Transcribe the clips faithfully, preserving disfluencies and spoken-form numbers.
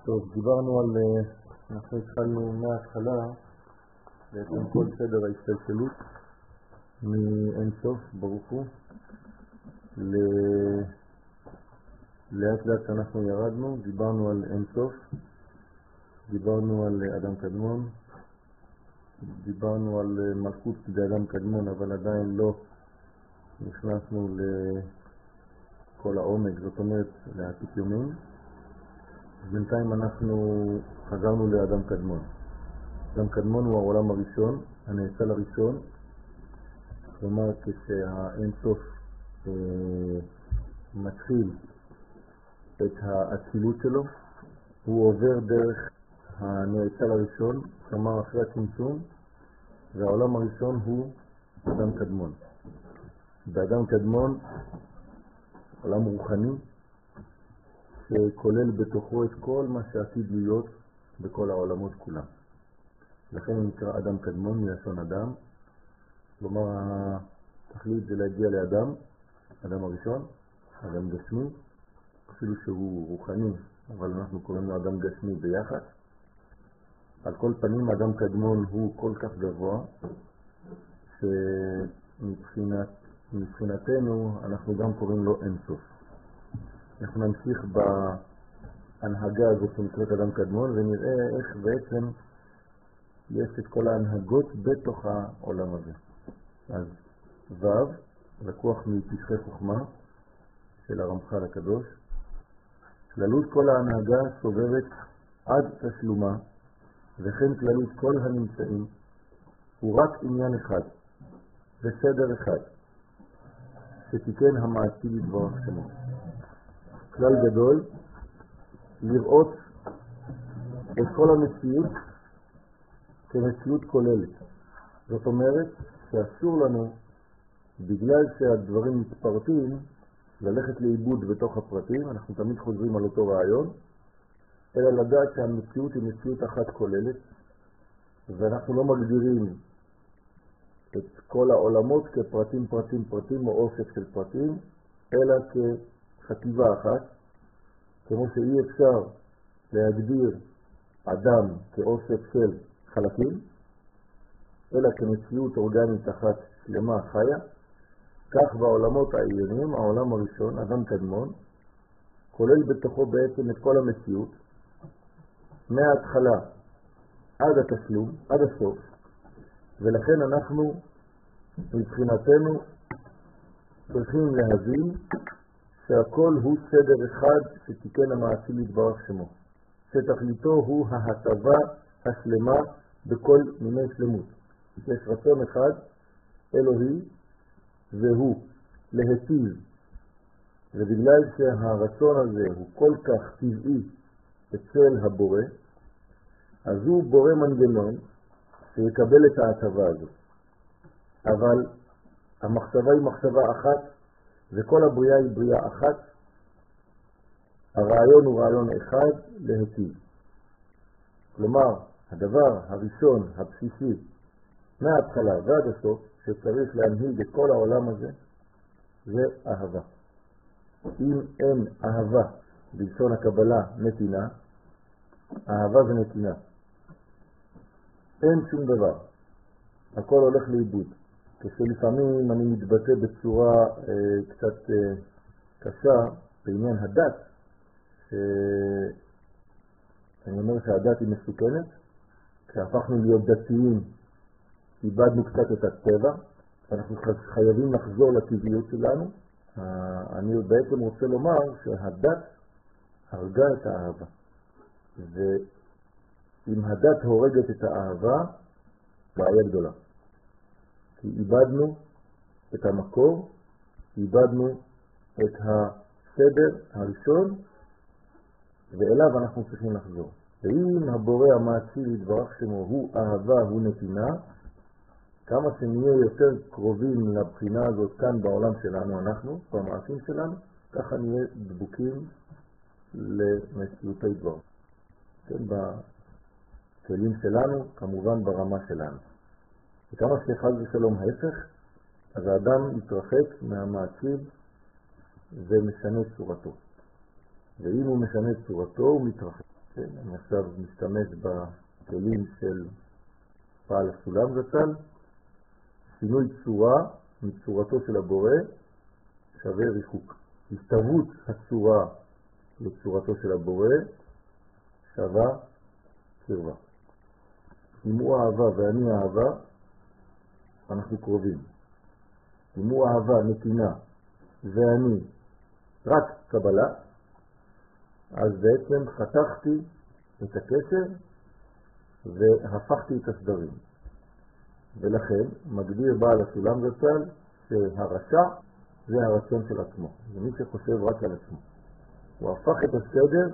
טוב, דיברנו על, אנחנו התחלנו מההתחלה, בעצם כל סדר ההשתלשלות מאין סוף ברוך הוא, ל... לאט לאט שאנחנו ירדנו, דיברנו על אין סוף, דיברנו על אדם קדמון, דיברנו על מלכות באדם קדמון, אבל עדיין לא נכנסנו לכל העומק, זאת אומרת לעתיק יומין. בינתיים אנחנו חזרנו לאדם קדמון. אדם קדמון הוא העולם הראשון, הנאצל הראשון, כלומר כשהאין סוף אה, מתחיל את האצילות שלו, הוא עובר דרך הנאצל הראשון, כלומר אחרי הצמצום, והעולם הראשון הוא אדם קדמון. באדם קדמון, עולם רוחני, שכולל בתוכו את כל מה שעתיד להיות בכל העולמות כולם. לכן הוא נקרא אדם קדמון, מלשון אדם. כלומר, התכלית זה להגיע לאדם, אדם הראשון, אדם גשמי, אפילו שהוא רוחני, אבל אנחנו קוראים לו אדם גשמי ביחד. על כל פנים, אדם קדמון הוא כל כך גבוה, שמבחינתנו אנחנו גם קוראים לו אין סוף. אנחנו נמשיך בהנהגה הזאת שנקראת אדם קדמון ונראה איך בעצם יש את כל ההנהגות בתוך העולם הזה. אז ו' לקוח מפסחי חוכמה של הרמח"ל הקדוש, כללות כל ההנהגה סובבת עד תשלומה, וכן כללות כל הנמצאים הוא רק עניין אחד וסדר אחד שתיקן המעשי לדברך שמו. כלל גדול, לראות את כל המציאות כמציאות כוללת. זאת אומרת שאסור לנו, בגלל שהדברים מתפרטים, ללכת לאיבוד בתוך הפרטים, אנחנו תמיד חוזרים על אותו רעיון, אלא לדעת שהמציאות היא מציאות אחת כוללת, ואנחנו לא מגדירים את כל העולמות כפרטים פרטים פרטים או אוסף של פרטים, אלא כחטיבה אחת, כמו שאי אפשר להגדיר אדם כאוסף של חלקים, אלא כמציאות אורגנית אחת שלמה חיה, כך בעולמות העליונים, העולם הראשון, אדם קדמון, כולל בתוכו בעצם את כל המציאות, מההתחלה עד התשלום, עד הסוף, ולכן אנחנו מבחינתנו צריכים להבין שהכל הוא סדר אחד שתיקן המעשי לדברך שמו, שתכליתו הוא ההטבה השלמה בכל מיני שלמות. יש רצון אחד אלוהי והוא להטיב, ובגלל שהרצון הזה הוא כל כך טבעי אצל הבורא, אז הוא בורא מנגנון שיקבל את ההטבה הזאת. אבל המחשבה היא מחשבה אחת, וכל הבריאה היא בריאה אחת. הרעיון הוא רעיון אחד להטיב. כלומר, הדבר הראשון, הבסיסי, מההתחלה ועד הסוף, שצריך להנהיג את כל העולם הזה, זה אהבה. אם אין אהבה, בלשון הקבלה נתינה, אהבה זה נתינה. אין שום דבר. הכל הולך לאיבוד. כשלפעמים אני מתבטא בצורה אה, קצת אה, קשה בעניין הדת, שאני אומר שהדת היא מסוכנת, כשהפכנו להיות דתיים, איבדנו קצת את הטבע, אנחנו חייבים לחזור לטבעיות שלנו. אני בעצם רוצה לומר שהדת הרגה את האהבה. ואם הדת הורגת את האהבה, בעיה גדולה. כי איבדנו את המקור, איבדנו את הסדר הראשון, ואליו אנחנו צריכים לחזור. ואם הבורא המעשי לדברך שמו הוא אהבה, הוא נתינה, כמה שנהיה יותר קרובים לבחינה הזאת כאן בעולם שלנו, אנחנו, במעשים שלנו, ככה נהיה דבוקים למציאותי דבר. כן, בכלים שלנו, כמובן ברמה שלנו. וכמה שחד ושלום ההפך, אז האדם מתרחק מהמעשים ומשנה צורתו. ואם הוא משנה צורתו, הוא מתרחק. כן, אני עכשיו משתמש בכלים של בעל הסולם זצ"ל, שינוי צורה מצורתו של הבורא שווה ריחוק. הסתוות הצורה לצורתו של הבורא שווה קרבה. אם הוא אהבה ואני אהבה, אנחנו קרובים. אם הוא אהבה, נתינה, ואני רק קבלה, אז בעצם חתכתי את הקשר והפכתי את הסדרים. ולכן מגדיר בעל הסולם זצ"ל שהרשע זה הרצון של עצמו. זה מי שחושב רק על עצמו. הוא הפך את הסדר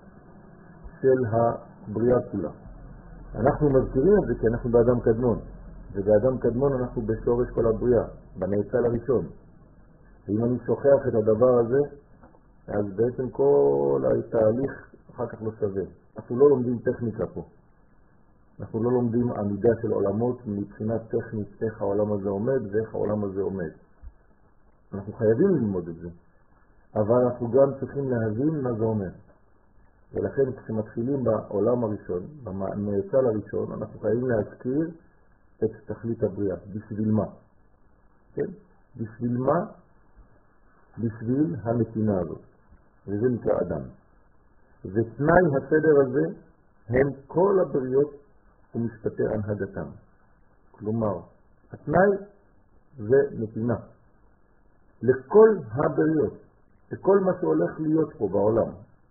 של הבריאה כולה. אנחנו מזכירים את זה כי אנחנו באדם קדמון. ובאדם קדמון אנחנו בשורש כל הבריאה, בנאצל הראשון. ואם אני שוכח את הדבר הזה, אז בעצם כל התהליך אחר כך לא שווה. אנחנו לא לומדים טכניקה פה. אנחנו לא לומדים עמידה של עולמות מבחינת טכנית איך העולם הזה עומד ואיך העולם הזה עומד. אנחנו חייבים ללמוד את זה, אבל אנחנו גם צריכים להבין מה זה אומר. ולכן כשמתחילים בעולם הראשון, בנאצל הראשון, אנחנו חייבים להזכיר את תכלית הבריאה. בשביל מה? כן? בשביל מה? בשביל הנתינה הזאת. וזה נקרא אדם. ותנאי הסדר הזה הם כל הבריות ומשפטי הנהגתם. כלומר, התנאי זה נתינה. לכל הבריות, לכל מה שהולך להיות פה בעולם.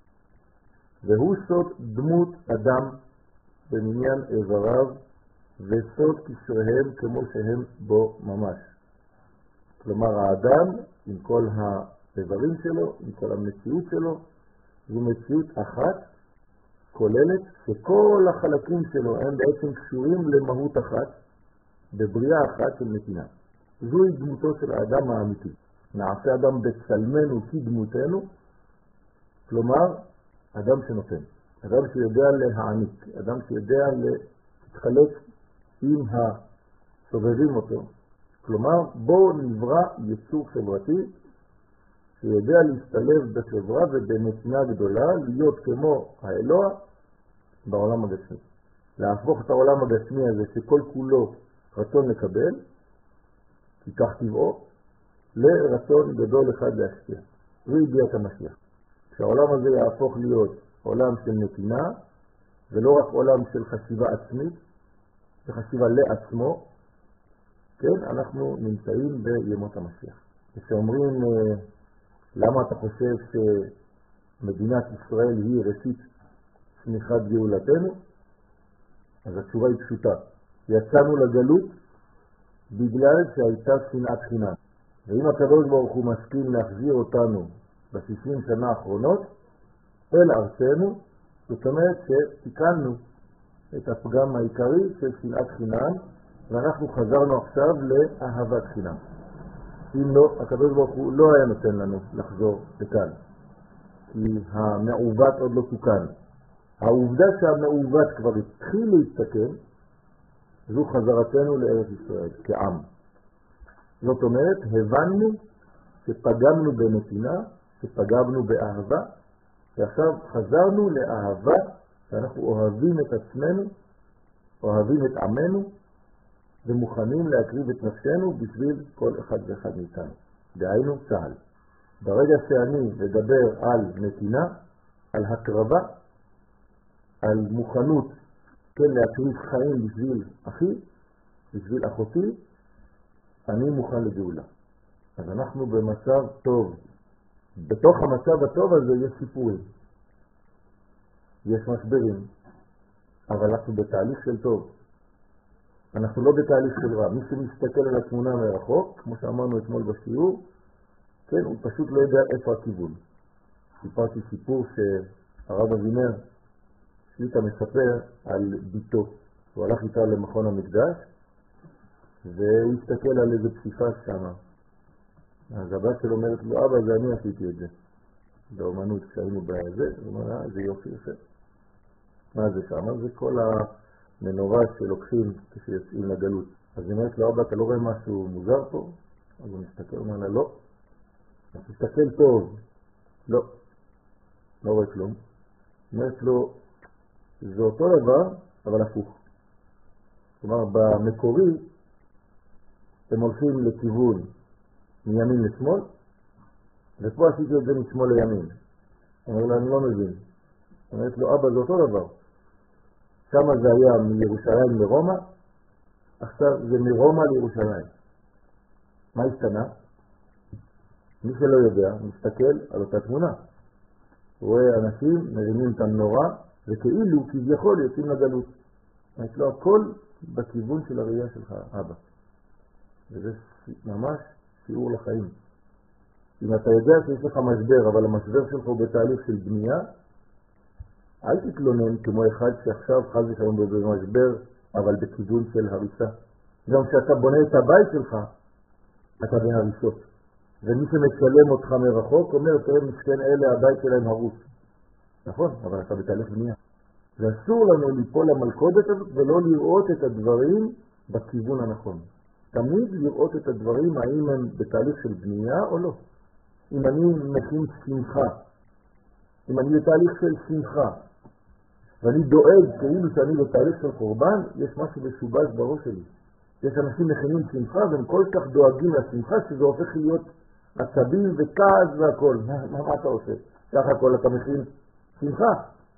והוא סוד דמות אדם במניין איבריו וסוד קשריהם כמו שהם בו ממש. כלומר, האדם עם כל האיברים שלו, עם כל המציאות שלו, זו מציאות אחת כוללת שכל החלקים שלו הם בעצם קשורים למהות אחת, בבריאה אחת של נתינה. זוהי דמותו של האדם האמיתי. נעשה אדם בצלמנו כדמותנו, כלומר, אדם שנותן, אדם שיודע להעניק, אדם שיודע להתחלק עם הסובבים אותו. כלומר, בו נברא יצור חברתי שיודע להשתלב בחברה ובנתינה גדולה, להיות כמו האלוה בעולם הגשמי. להפוך את העולם הגשמי הזה שכל כולו רצון לקבל, כי כך טבעו, לרצון גדול אחד להשפיע. זו ידיעת המשיח. כשהעולם הזה יהפוך להיות עולם של נתינה, ולא רק עולם של חשיבה עצמית, וחשיבה לעצמו, כן, אנחנו נמצאים בימות המשיח. כשאומרים, למה אתה חושב שמדינת ישראל היא ראשית צמיחת גאולתנו? אז התשובה היא פשוטה. יצאנו לגלות בגלל שהייתה שנאת חינם. ואם הקדוש ברוך הוא מסכים להחזיר אותנו בשישים שנה האחרונות אל ארצנו, זאת אומרת שתיקנו את הפגם העיקרי של שנאת חינם, ואנחנו חזרנו עכשיו לאהבת חינם. אם לא, הקדוש ברוך הוא לא היה נותן לנו לחזור לכאן, כי המעוות עוד לא תוקן. העובדה שהמעוות כבר התחיל להתתקן, זו חזרתנו לארץ ישראל כעם. זאת אומרת, הבנו שפגמנו בנתינה, שפגמנו באהבה, ועכשיו חזרנו לאהבה, שאנחנו אוהבים את עצמנו, אוהבים את עמנו, ומוכנים להקריב את נפשנו בשביל כל אחד ואחד מאיתנו. דהיינו צהל. ברגע שאני מדבר על נתינה, על הקרבה, על מוכנות, כן, להקריב חיים בשביל אחי, בשביל אחותי, אני מוכן לגאולה. אז אנחנו במצב טוב. בתוך המצב הטוב הזה יש סיפורים. יש משברים. אבל אנחנו בתהליך של טוב. אנחנו לא בתהליך של רע. מי שמסתכל על התמונה מרחוק, כמו שאמרנו אתמול בשיעור, כן, הוא פשוט לא יודע איפה הכיוון. סיפרתי סיפור שהרב אבינר שליטה מספר על ביתו. הוא הלך איתה למכון המקדש, והוא הסתכל על איזה פסיפה שם. אז הבת שלו אומרת לו, אבא, זה אני עשיתי את זה. באומנות, כשהיינו בזה, הוא אומר, אה, זה יופי יפה. מה זה שם? זה כל המנורה שלוקחים כשיוצאים לגלות. אז היא אומרת לו, אבא, אתה לא רואה משהו מוזר פה? אז הוא מסתכל, הוא אומר לה, לא. אז תסתכל טוב. לא. לא רואה כלום. אומרת לו, זה אותו דבר, אבל הפוך. כלומר, במקורי, הם הולכים לכיוון מימין לשמאל, ופה עשיתי את זה משמאל לימין. אומר לו, אני לא מבין. אומרת לו, אבא, זה אותו דבר. שמה זה היה מירושלים לרומא, עכשיו זה מרומא לירושלים. מה השתנה? מי שלא יודע, מסתכל על אותה תמונה. רואה אנשים מרימים את המנורה, וכאילו כביכול יוצאים לגלות. אומרת לו, הכל בכיוון של הראייה שלך, אבא. וזה ממש שיעור לחיים. אם אתה יודע שיש לך משבר, אבל המשבר שלך הוא בתהליך של בנייה, אל תתלונן כמו אחד שעכשיו חז ושלום במשבר, אבל בכיוון של הריסה. גם כשאתה בונה את הבית שלך, אתה בהריסות. ומי שמצלם אותך מרחוק אומר, תראה מסכן אלה, הבית שלהם הרוס. נכון, אבל אתה בתהליך בנייה. ואסור לנו ליפול למלכודת הזאת ולא לראות את הדברים בכיוון הנכון. תמיד לראות את הדברים, האם הם בתהליך של בנייה או לא. אם אני מכין שמחה, אם אני בתהליך של שמחה, ואני דואג כאילו שאני בתהליך של קורבן, יש משהו משובש בראש שלי. יש אנשים מכינים שמחה והם כל כך דואגים לשמחה שזה הופך להיות עצבים וכעס והכל. מה, מה אתה עושה? ככה הכל אתה מכין שמחה.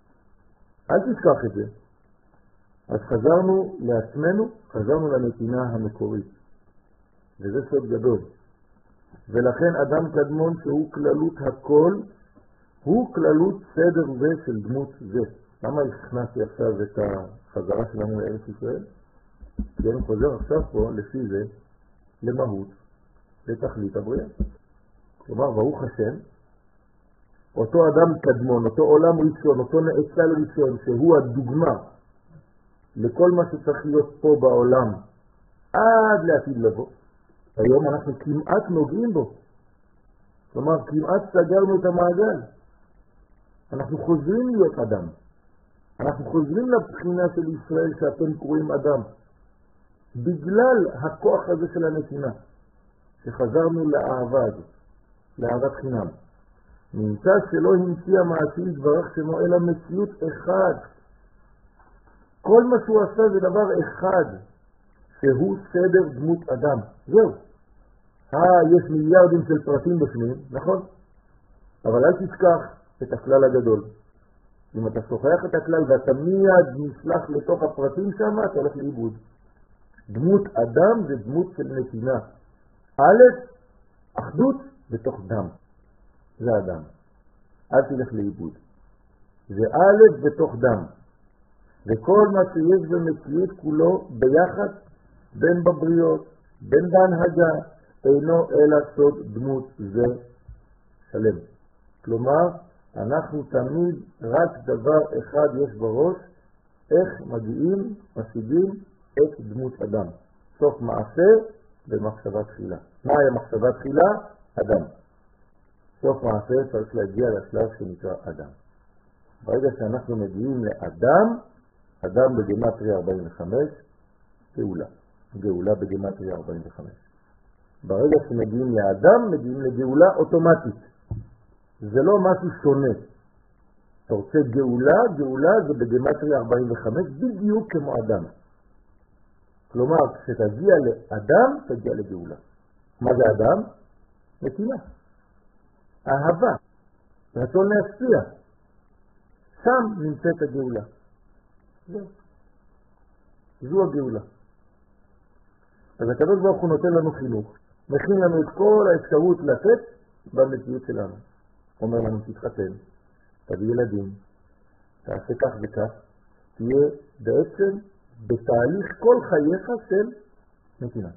אל תשכח את זה. אז חזרנו לעצמנו, חזרנו לנתינה המקורית. וזה סוד גדול. ולכן אדם קדמון שהוא כללות הכל, הוא כללות סדר זה של דמות זה. למה הכנסתי עכשיו את החזרה שלנו לארץ ישראל? כי אני חוזר עכשיו פה לפי זה למהות, לתכלית הבריאה. כלומר, ברוך השם, אותו אדם קדמון, אותו עולם ראשון, אותו נאצל ראשון, שהוא הדוגמה לכל מה שצריך להיות פה בעולם עד לעתיד לבוא. היום אנחנו כמעט נוגעים בו. כלומר, כמעט סגרנו את המעגל. אנחנו חוזרים להיות אדם. אנחנו חוזרים לבחינה של ישראל שאתם קוראים אדם. בגלל הכוח הזה של הנתינה, שחזרנו לאהבה הזאת, לאהבת חינם. נמצא שלא המציא המעשי דברך שמו אלא מציאות אחד. כל מה שהוא עשה זה דבר אחד, שהוא סדר דמות אדם. זהו. אה, יש מיליארדים של פרטים בפנים, נכון? אבל אל תשכח את הכלל הגדול. אם אתה שוכח את הכלל ואתה מיד נשלח לתוך הפרטים שם, אתה הולך לאיבוד. דמות אדם זה דמות של נתינה. א', אחדות בתוך דם. זה אדם. אל תלך לאיבוד. זה א' בתוך דם. וכל מה שיש במציאות כולו ביחד, בין בבריות, בין בהנהגה, אינו אלא סוד דמות זה שלם. כלומר, אנחנו תמיד רק דבר אחד יש בראש, איך מגיעים, משיגים את דמות אדם. סוף מעשה במחשבה תחילה. מה היה מחשבה תחילה? אדם. סוף מעשה צריך להגיע לשלב שנקרא אדם. ברגע שאנחנו מגיעים לאדם, אדם בגימטריה ארבעים וחמש, גאולה. גאולה בגימטריה ארבעים וחמש. ברגע שמגיעים לאדם, מגיעים לגאולה אוטומטית. זה לא משהו שונה. אתה רוצה גאולה, גאולה זה בגימטריה ארבעים וחמש, בדיוק כמו אדם. כלומר, כשתגיע לאדם, תגיע לגאולה. מה זה אדם? נתינה. אהבה. רצון להשפיע. שם נמצאת הגאולה. זו. זו הגאולה. אז הקדוש ברוך הוא נותן לנו חינוך. מכין לנו את כל האפשרות לתת במציאות שלנו. אומר לנו, תתחתן, תביא ילדים, תעשה כך וכך, תהיה בעצם בתהליך כל חייך של נתינה.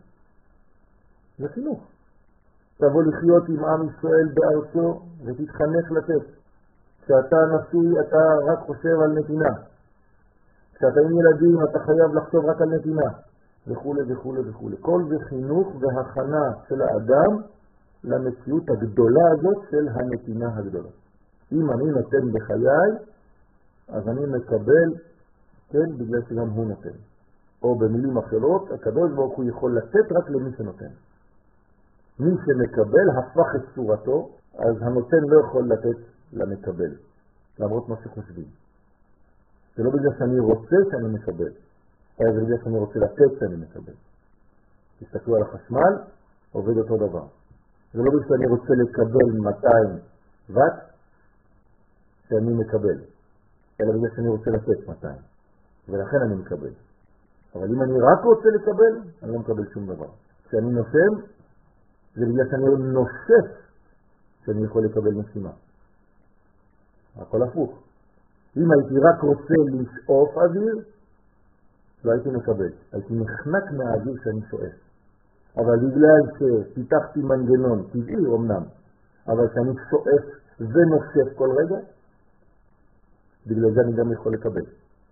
זה חינוך. תבוא לחיות עם עם ישראל בארצו ותתחנך לתת. כשאתה נשוי אתה רק חושב על נתינה. כשאתה עם ילדים אתה חייב לחשוב רק על נתינה. וכו' וכו' וכו'. כל זה חינוך והכנה של האדם למציאות הגדולה הזאת של הנתינה הגדולה. אם אני נותן בחיי, אז אני מקבל, כן, בגלל שגם הוא נותן. או במילים אחרות, הקדוש ברוך הוא יכול לתת רק למי שנותן. מי שמקבל הפך את צורתו, אז הנותן לא יכול לתת למקבל, למרות מה שחושבים. זה לא בגלל שאני רוצה שאני מקבל, אלא זה בגלל שאני רוצה לתת שאני מקבל. תסתכלו על החשמל, עובד אותו דבר. זה לא בגלל שאני רוצה לקבל מאתיים וואט שאני מקבל, אלא בגלל שאני רוצה לתת מאתיים, ולכן אני מקבל. אבל אם אני רק רוצה לקבל, אני לא מקבל שום דבר. כשאני נושם, זה בגלל שאני נושף שאני יכול לקבל משימה. הכל הפוך. אם הייתי רק רוצה לשאוף אוויר, לא הייתי מקבל. הייתי נחנק מהאוויר שאני שואף. אבל בגלל שפיתחתי מנגנון טבעי אומנם, אבל שאני שואף ונושף כל רגע, בגלל זה אני גם יכול לקבל.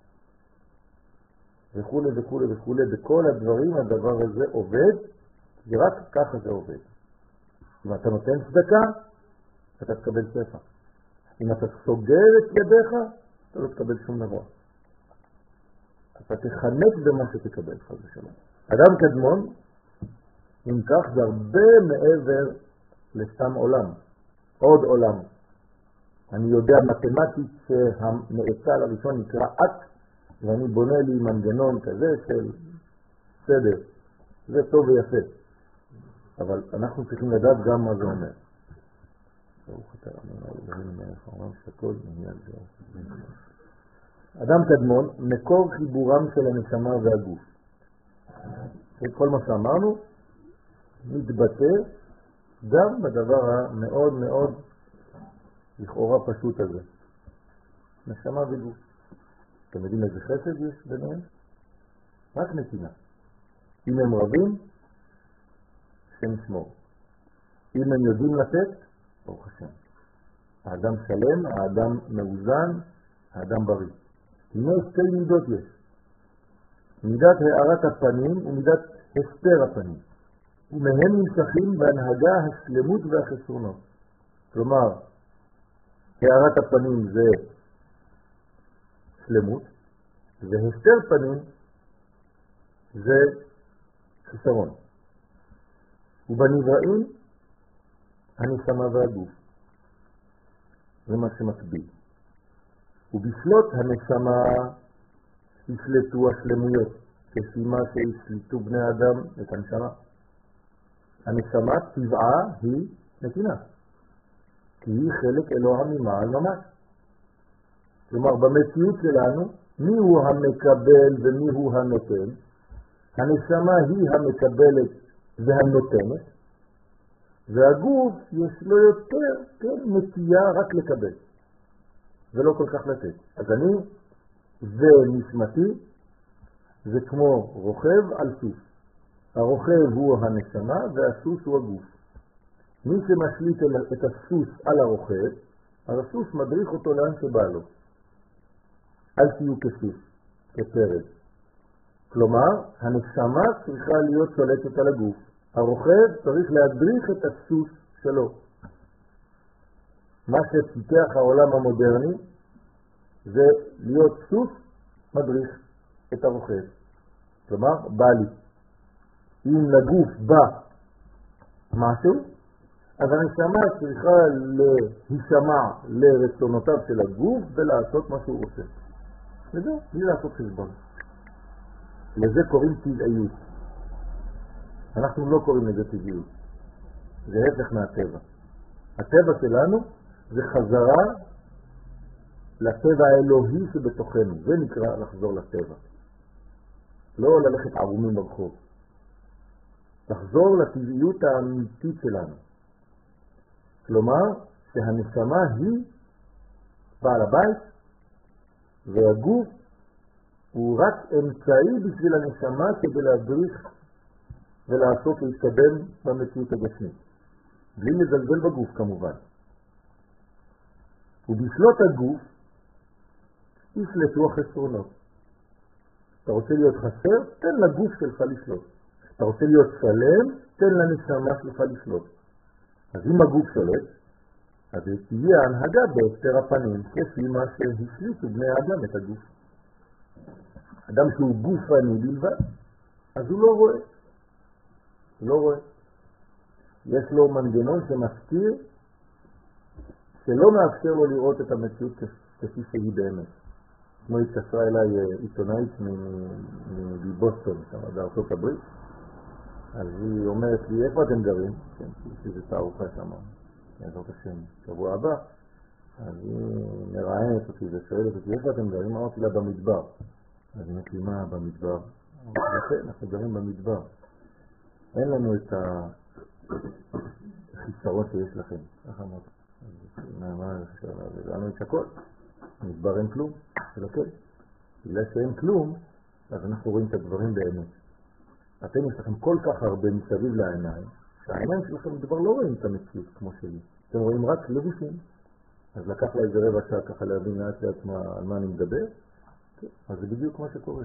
וכו' וכו' וכו'. בכל הדברים הדבר הזה עובד, כי רק ככה זה עובד. אם אתה נותן צדקה, אתה תקבל שפע. אם אתה סוגר את ידיך, אתה לא תקבל שום דבר. אתה תחנק במה שתקבל, חס ושלום. אדם קדמון, אם כך, זה הרבה מעבר לסתם עולם. עוד עולם. אני יודע מתמטית שהנאצל הראשון נקרא את, ואני בונה לי מנגנון כזה של סדר. זה טוב ויפה. אבל אנחנו צריכים לדעת גם מה זה אומר. אדם קדמון, מקור חיבורם של הנשמה והגוף. כל מה שאמרנו מתבטא גם בדבר המאוד מאוד לכאורה פשוט הזה. נשמה וגוף. אתם יודעים איזה חסד יש ביניהם? רק נתינה. אם הם רבים, השם ישמור. אם הם יודעים לתת, ברוך השם. האדם שלם, האדם מאוזן, האדם בריא. הנה שתי מידות יש. מידת הארת הפנים ומידת הסתר הפנים. ומהם נמשכים בהנהגה השלמות והחסרונות. כלומר, הארת הפנים זה שלמות, והסתר פנים זה חסרון. ובנבראים הנשמה והגוף. זה מה שמקביל. ובשלות הנשמה ישלטו השלמויות, כפי מה שישלטו בני אדם את הנשמה. הנשמה טבעה היא נתינה, כי היא חלק אלוה ממעל ממש. כלומר, במציאות שלנו, מי הוא המקבל ומי הוא הנותן? הנשמה היא המקבלת והנותנת, והגוף יש לו יותר, כן, נטייה רק לקבל, ולא כל כך לתת. אז אני ונשמתי זה כמו רוכב על סוס. הרוכב הוא הנשמה והסוס הוא הגוף. מי שמשליט את הסוס על הרוכב, אז הסוס מדריך אותו לאן שבא לו. אל תהיו כסוס, כפרד. כלומר, הנשמה צריכה להיות שולטת על הגוף. הרוכב צריך להדריך את הסוס שלו. מה שפיתח העולם המודרני זה להיות סוס מדריך את הרוכב. כלומר, בא לי. אם לגוף בא משהו, אז הנשמה צריכה להישמע לרצונותיו של הגוף ולעשות מה שהוא רוצה. וזה, בלי לעשות חשבון. לזה קוראים טבעיות. אנחנו לא קוראים לזה טבעיות. זה הפך מהטבע. הטבע שלנו זה חזרה לטבע האלוהי שבתוכנו. זה נקרא לחזור לטבע. לא ללכת ערומים ברחוב. לחזור לטבעיות האמיתית שלנו. כלומר, שהנשמה היא בעל הבית, והגוף הוא רק אמצעי בשביל הנשמה כדי להדריך ולעשות להתקדם במציאות הגשמית. בלי לזלזל בגוף כמובן. ובשלות הגוף ישלטו החסרונות. אתה רוצה להיות חסר? תן לגוף שלך לשלוט. אתה רוצה להיות שלם? תן לנשמה שלך לשלוט. אז אם הגוף שולט, אז תהיה הנהגה בהסתר הפנים, כפי מה שהשליטו בני האדם את הגוף. אדם שהוא גופני בלבד, אז הוא לא רואה. הוא לא רואה. יש לו מנגנון שמזכיר, שלא מאפשר לו לראות את המציאות כפי שהיא באמת. כמו התקשרה אליי עיתונאית מבוסטון, בארצות הברית, אז היא אומרת לי, איפה אתם גרים? כן, יש איזו תערוכה שם, בעזרת השם, שבוע הבא. אז היא מראיינת אותי ושואלת אותי, איפה אתם גרים? אמרתי לה, במדבר. אז היא אומרת לי, מה במדבר? אמרתי, אנחנו גרים במדבר. אין לנו את החיסרון שיש לכם. ככה אמרתי. מה אפשר להגיד? לנו את הכל. במדבר אין כלום. זה לא כן. בגלל שאין כלום, אז אנחנו רואים את הדברים באמת. אתם יש לכם כל כך הרבה מסביב לעיניים, שהעיניים שלכם כבר לא רואים את המציאות כמו שלי. אתם רואים רק לבושים. אז לקח לה איזה רבע שעה ככה להבין לאט לאט על מה אני מדבר. אז זה בדיוק מה שקורה.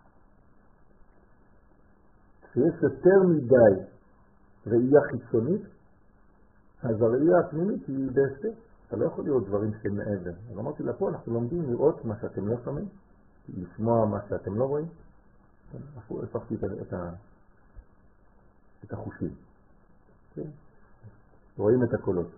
כשיש יותר מדי ראייה חיצונית, אז הראייה הפנימית היא בהסתר. אתה לא יכול לראות דברים שמעבר. אז אמרתי לה, פה אנחנו לומדים לראות מה שאתם לא שומעים, לשמוע מה שאתם לא רואים. הפכתי את, ה... את החושים. כן? רואים את הקולות.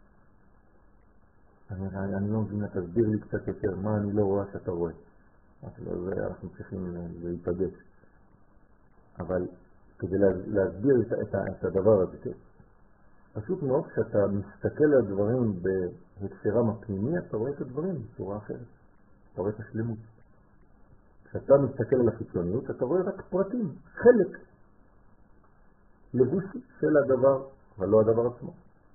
אני, אני לא מבין, תסביר לי קצת יותר מה אני לא רואה שאתה רואה. אז אנחנו צריכים להיפגש. אבל כדי להסביר את, את, את הדבר הזה, כן? פשוט מאוד, כשאתה מסתכל על הדברים בהקשרם הפנימי, אתה רואה את הדברים בצורה אחרת. אתה רואה את השלמות. כשאתה מסתכל על החיצוניות, אתה רואה רק פרטים, חלק, לבוש של הדבר, אבל לא הדבר עצמו.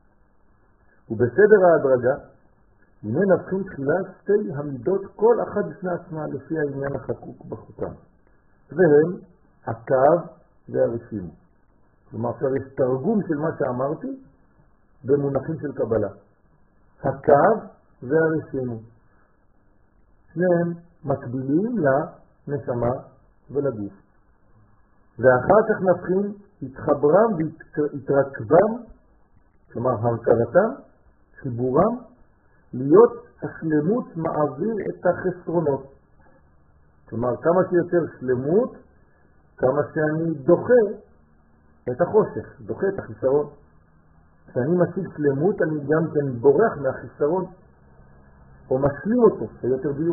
ובסדר ההדרגה, הנה נבחין תחילה שתי המידות, כל אחת בפני עצמה לפי העניין החקוק בחוקם. והם הקו והרשימו. כלומר, עכשיו יש תרגום של מה שאמרתי במונחים של קבלה. הקו והרשימו. שניהם מקבילים לנשמה ולגוף. ואחר כך נבחין התחברם והתרכבם, כלומר הרכבתם, חיבורם, להיות השלמות מעביר את החסרונות. כלומר, כמה שיותר שלמות, כמה שאני דוחה את החושך, דוחה את החיסרון. כשאני משיג שלמות, אני גם כן בורח מהחיסרון, או משלים אותו, ביותר דיוק.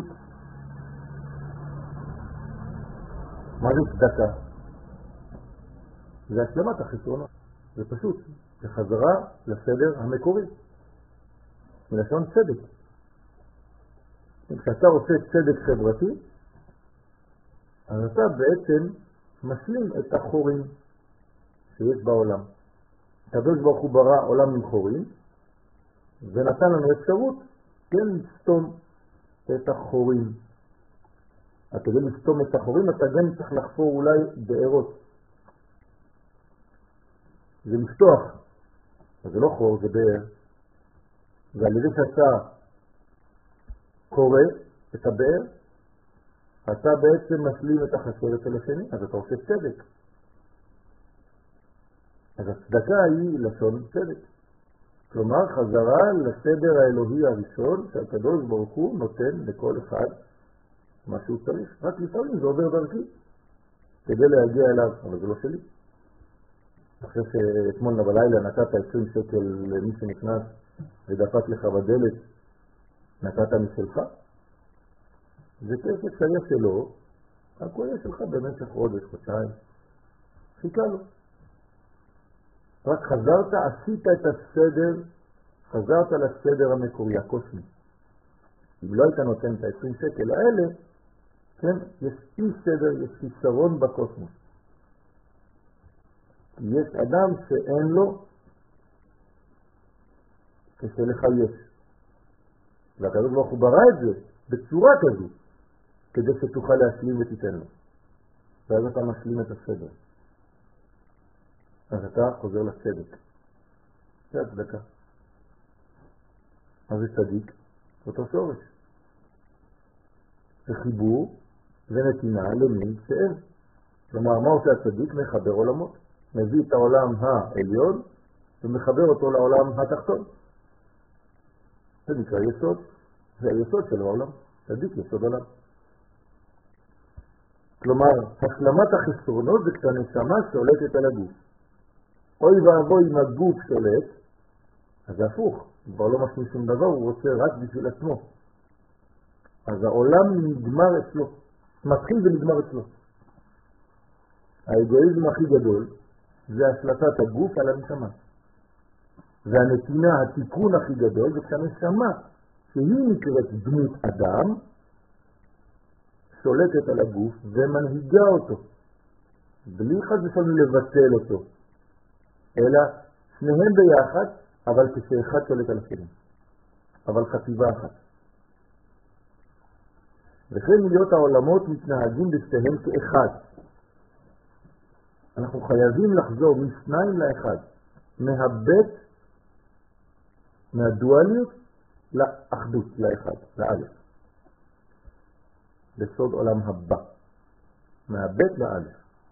מה זה צדקה? זה השלמת החסרונות. זה פשוט, זה חזרה לסדר המקורי. מלשון צדק. כשאתה רוצה צדק חברתי, אז אתה בעצם משלים את החורים שיש בעולם. הקדוש ברוך הוא ברא עולם עם חורים, ונתן לנו אפשרות כן לסתום את החורים. אתה כדי לסתום את החורים, אתה גם צריך לחפור אולי בארות. זה לפתוח. אז זה לא חור, זה באר. ועל ידי שאתה קורא את הבאר, אתה בעצם משלים את החסר אצל השני, אז אתה עושה צדק. אז הצדקה היא לשון צדק. כלומר, חזרה לסדר האלוהי הראשון, שהקדוש ברוך הוא נותן לכל אחד מה שהוא צריך. רק לפעמים זה עובר דרכי, כדי להגיע אליו, אבל זה לא שלי. אחרי שאתמול בלילה נתת עשרים שקל למי שנכנס ודפק לך בדלת, נתת משלך. זה כסף שהיה שלו, הכל היה שלך במשך חודש, חודשיים. חיכה לו. רק חזרת, עשית את הסדר, חזרת לסדר המקורי, הקוסמי. אם לא היית נותן את ה-עשרים שקל האלה, כן, יש אי סדר, יש חיסרון בקוסמוס. יש אדם שאין לו, כשלך יש. והקדוש ברוך הוא ברא את זה בצורה כזו, כדי שתוכל להשלים ותיתן לו. ואז אתה משלים את הסדר. אז אתה חוזר לצדק. זה הצדקה. אז זה צדיק, אותו שורש. זה חיבור ונתינה למין שאין. כלומר, מה עושה הצדיק? מחבר עולמות. מביא את העולם העליון ומחבר אותו לעולם התחתון. זה נקרא יסוד. זה היסוד של העולם. צדיק יסוד עולם. כלומר, השלמת החסרונות זה כשהנשמה שולטת על הגוף. אוי ואבוי אם הגוף שולט, אז זה הפוך. כבר לא משמי שום דבר, הוא רוצה רק בשביל עצמו. אז העולם נגמר אצלו, מתחיל ונגמר אצלו. האגואיזם הכי גדול זה השלטת הגוף על הנשמה. והנתינה, התיקון הכי גדול זה כשהנשמה, שהיא נקראת דמות אדם, שולטת על הגוף ומנהיגה אותו. בלי חד ושלום לבטל אותו. אלא שניהם ביחד, אבל כשאחד שולט על השני. אבל חטיבה אחת. וכן להיות העולמות מתנהגים בשתיהם כאחד. אנחנו חייבים לחזור משניים לאחד. מהבית, מהדואליות, לאחדות, לאחד, לאלף. בסוד עולם הבא. מהבית לאלף.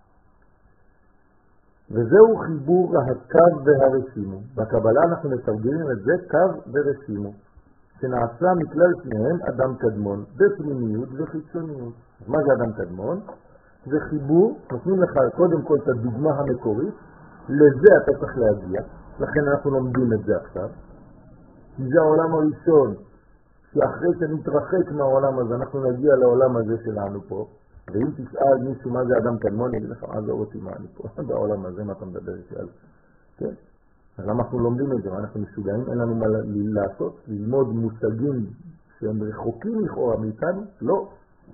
וזהו חיבור הקו והרשימו. בקבלה אנחנו מתרגמים את זה קו ורשימו, שנעשה מכלל שניהם אדם קדמון, בפנימיות וחיצוניות. מה זה אדם קדמון? זה חיבור, נותנים לך קודם כל את הדוגמה המקורית, לזה אתה צריך להגיע, לכן אנחנו לומדים את זה עכשיו. כי זה העולם הראשון, שאחרי שנתרחק מהעולם הזה, אנחנו נגיע לעולם הזה שלנו פה, ואם תשאל מישהו מה זה אדם קדמון, יגיד לך, אה, לא אותי מה אני פה, בעולם הזה, מה אתה מדבר שאל? כן. אז למה אנחנו לומדים את זה? אנחנו משוגעים, אין לנו מה לעשות, ללמוד מושגים שהם רחוקים לכאורה מאיתנו? לא.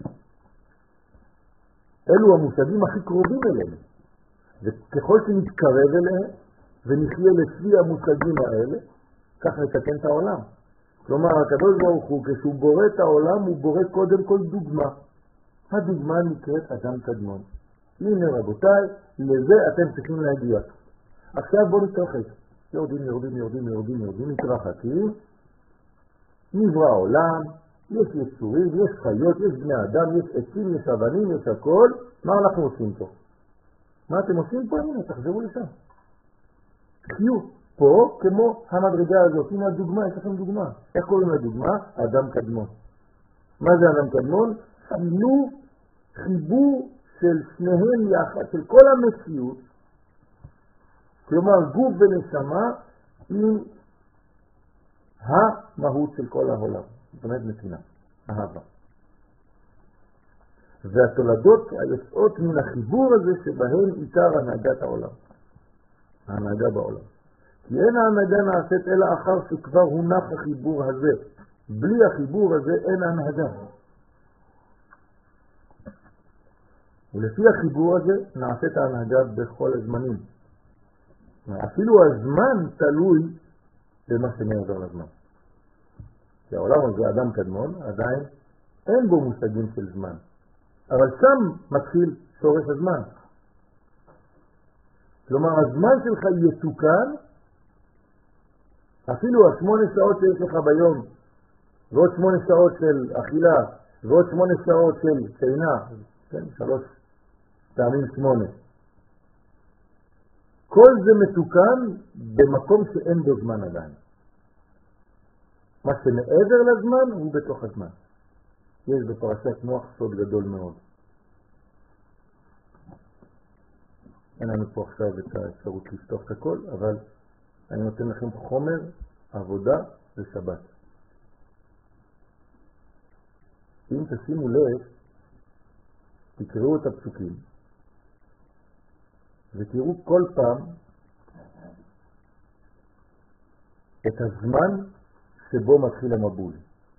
אלו המושגים הכי קרובים אלינו. וככל שנתקרב אליהם, ונחיה לפי המושגים האלה, כך נתקן את העולם. כלומר, הקדוש ברוך הוא, כשהוא בורא את העולם, הוא בורא קודם כל דוגמה. הדוגמה נקראת אדם קדמון. הנה רבותיי, לזה אתם צריכים להגיע. עכשיו בואו נתרחק. יורדים, יורדים, יורדים, יורדים, יורדים, מתרחקים. נברא העולם, יש יצורים, יש חיות, יש בני אדם, יש עצים, יש אבנים, יש הכל. מה אנחנו עושים פה? מה אתם עושים פה? הנה, תחזרו לשם. תחיו פה כמו המדרגה הזאת. הנה הדוגמה, יש לכם דוגמה. איך קוראים לדוגמה? אדם קדמון. מה זה אדם קדמון? חילוף, חיבור של שניהם יחד, של כל המציאות, כלומר גוף ונשמה, עם המהות של כל העולם. זאת אומרת נתינה, אהבה. והתולדות היוצאות מן החיבור הזה שבהם עיקר הנהגת העולם. ההנהגה בעולם. כי אין ההנהגה נעשית אלא אחר שכבר הונח החיבור הזה. בלי החיבור הזה אין הנהגה. ולפי החיבור הזה נעשית ההנהגה בכל הזמנים. אפילו הזמן תלוי במה שמעבר לזמן. כי העולם הזה, אדם קדמון, עדיין אין בו מושגים של זמן. אבל שם מתחיל שורש הזמן. כלומר, הזמן שלך יתוקן, אפילו השמונה שעות שיש לך ביום, ועוד שמונה שעות של אכילה, ועוד שמונה שעות של שינה, כן, שלוש פעמים שמונה. כל זה מתוקן במקום שאין בו זמן עדיין. מה שמעבר לזמן הוא בתוך הזמן. יש בפרשת נוח סוד גדול מאוד. אין לנו פה עכשיו את האפשרות לפתוח את הכל, אבל אני נותן לכם חומר, עבודה ושבת. אם תשימו לב, תקראו את הפסוקים, ותראו כל פעם את הזמן שבו מתחיל המבול.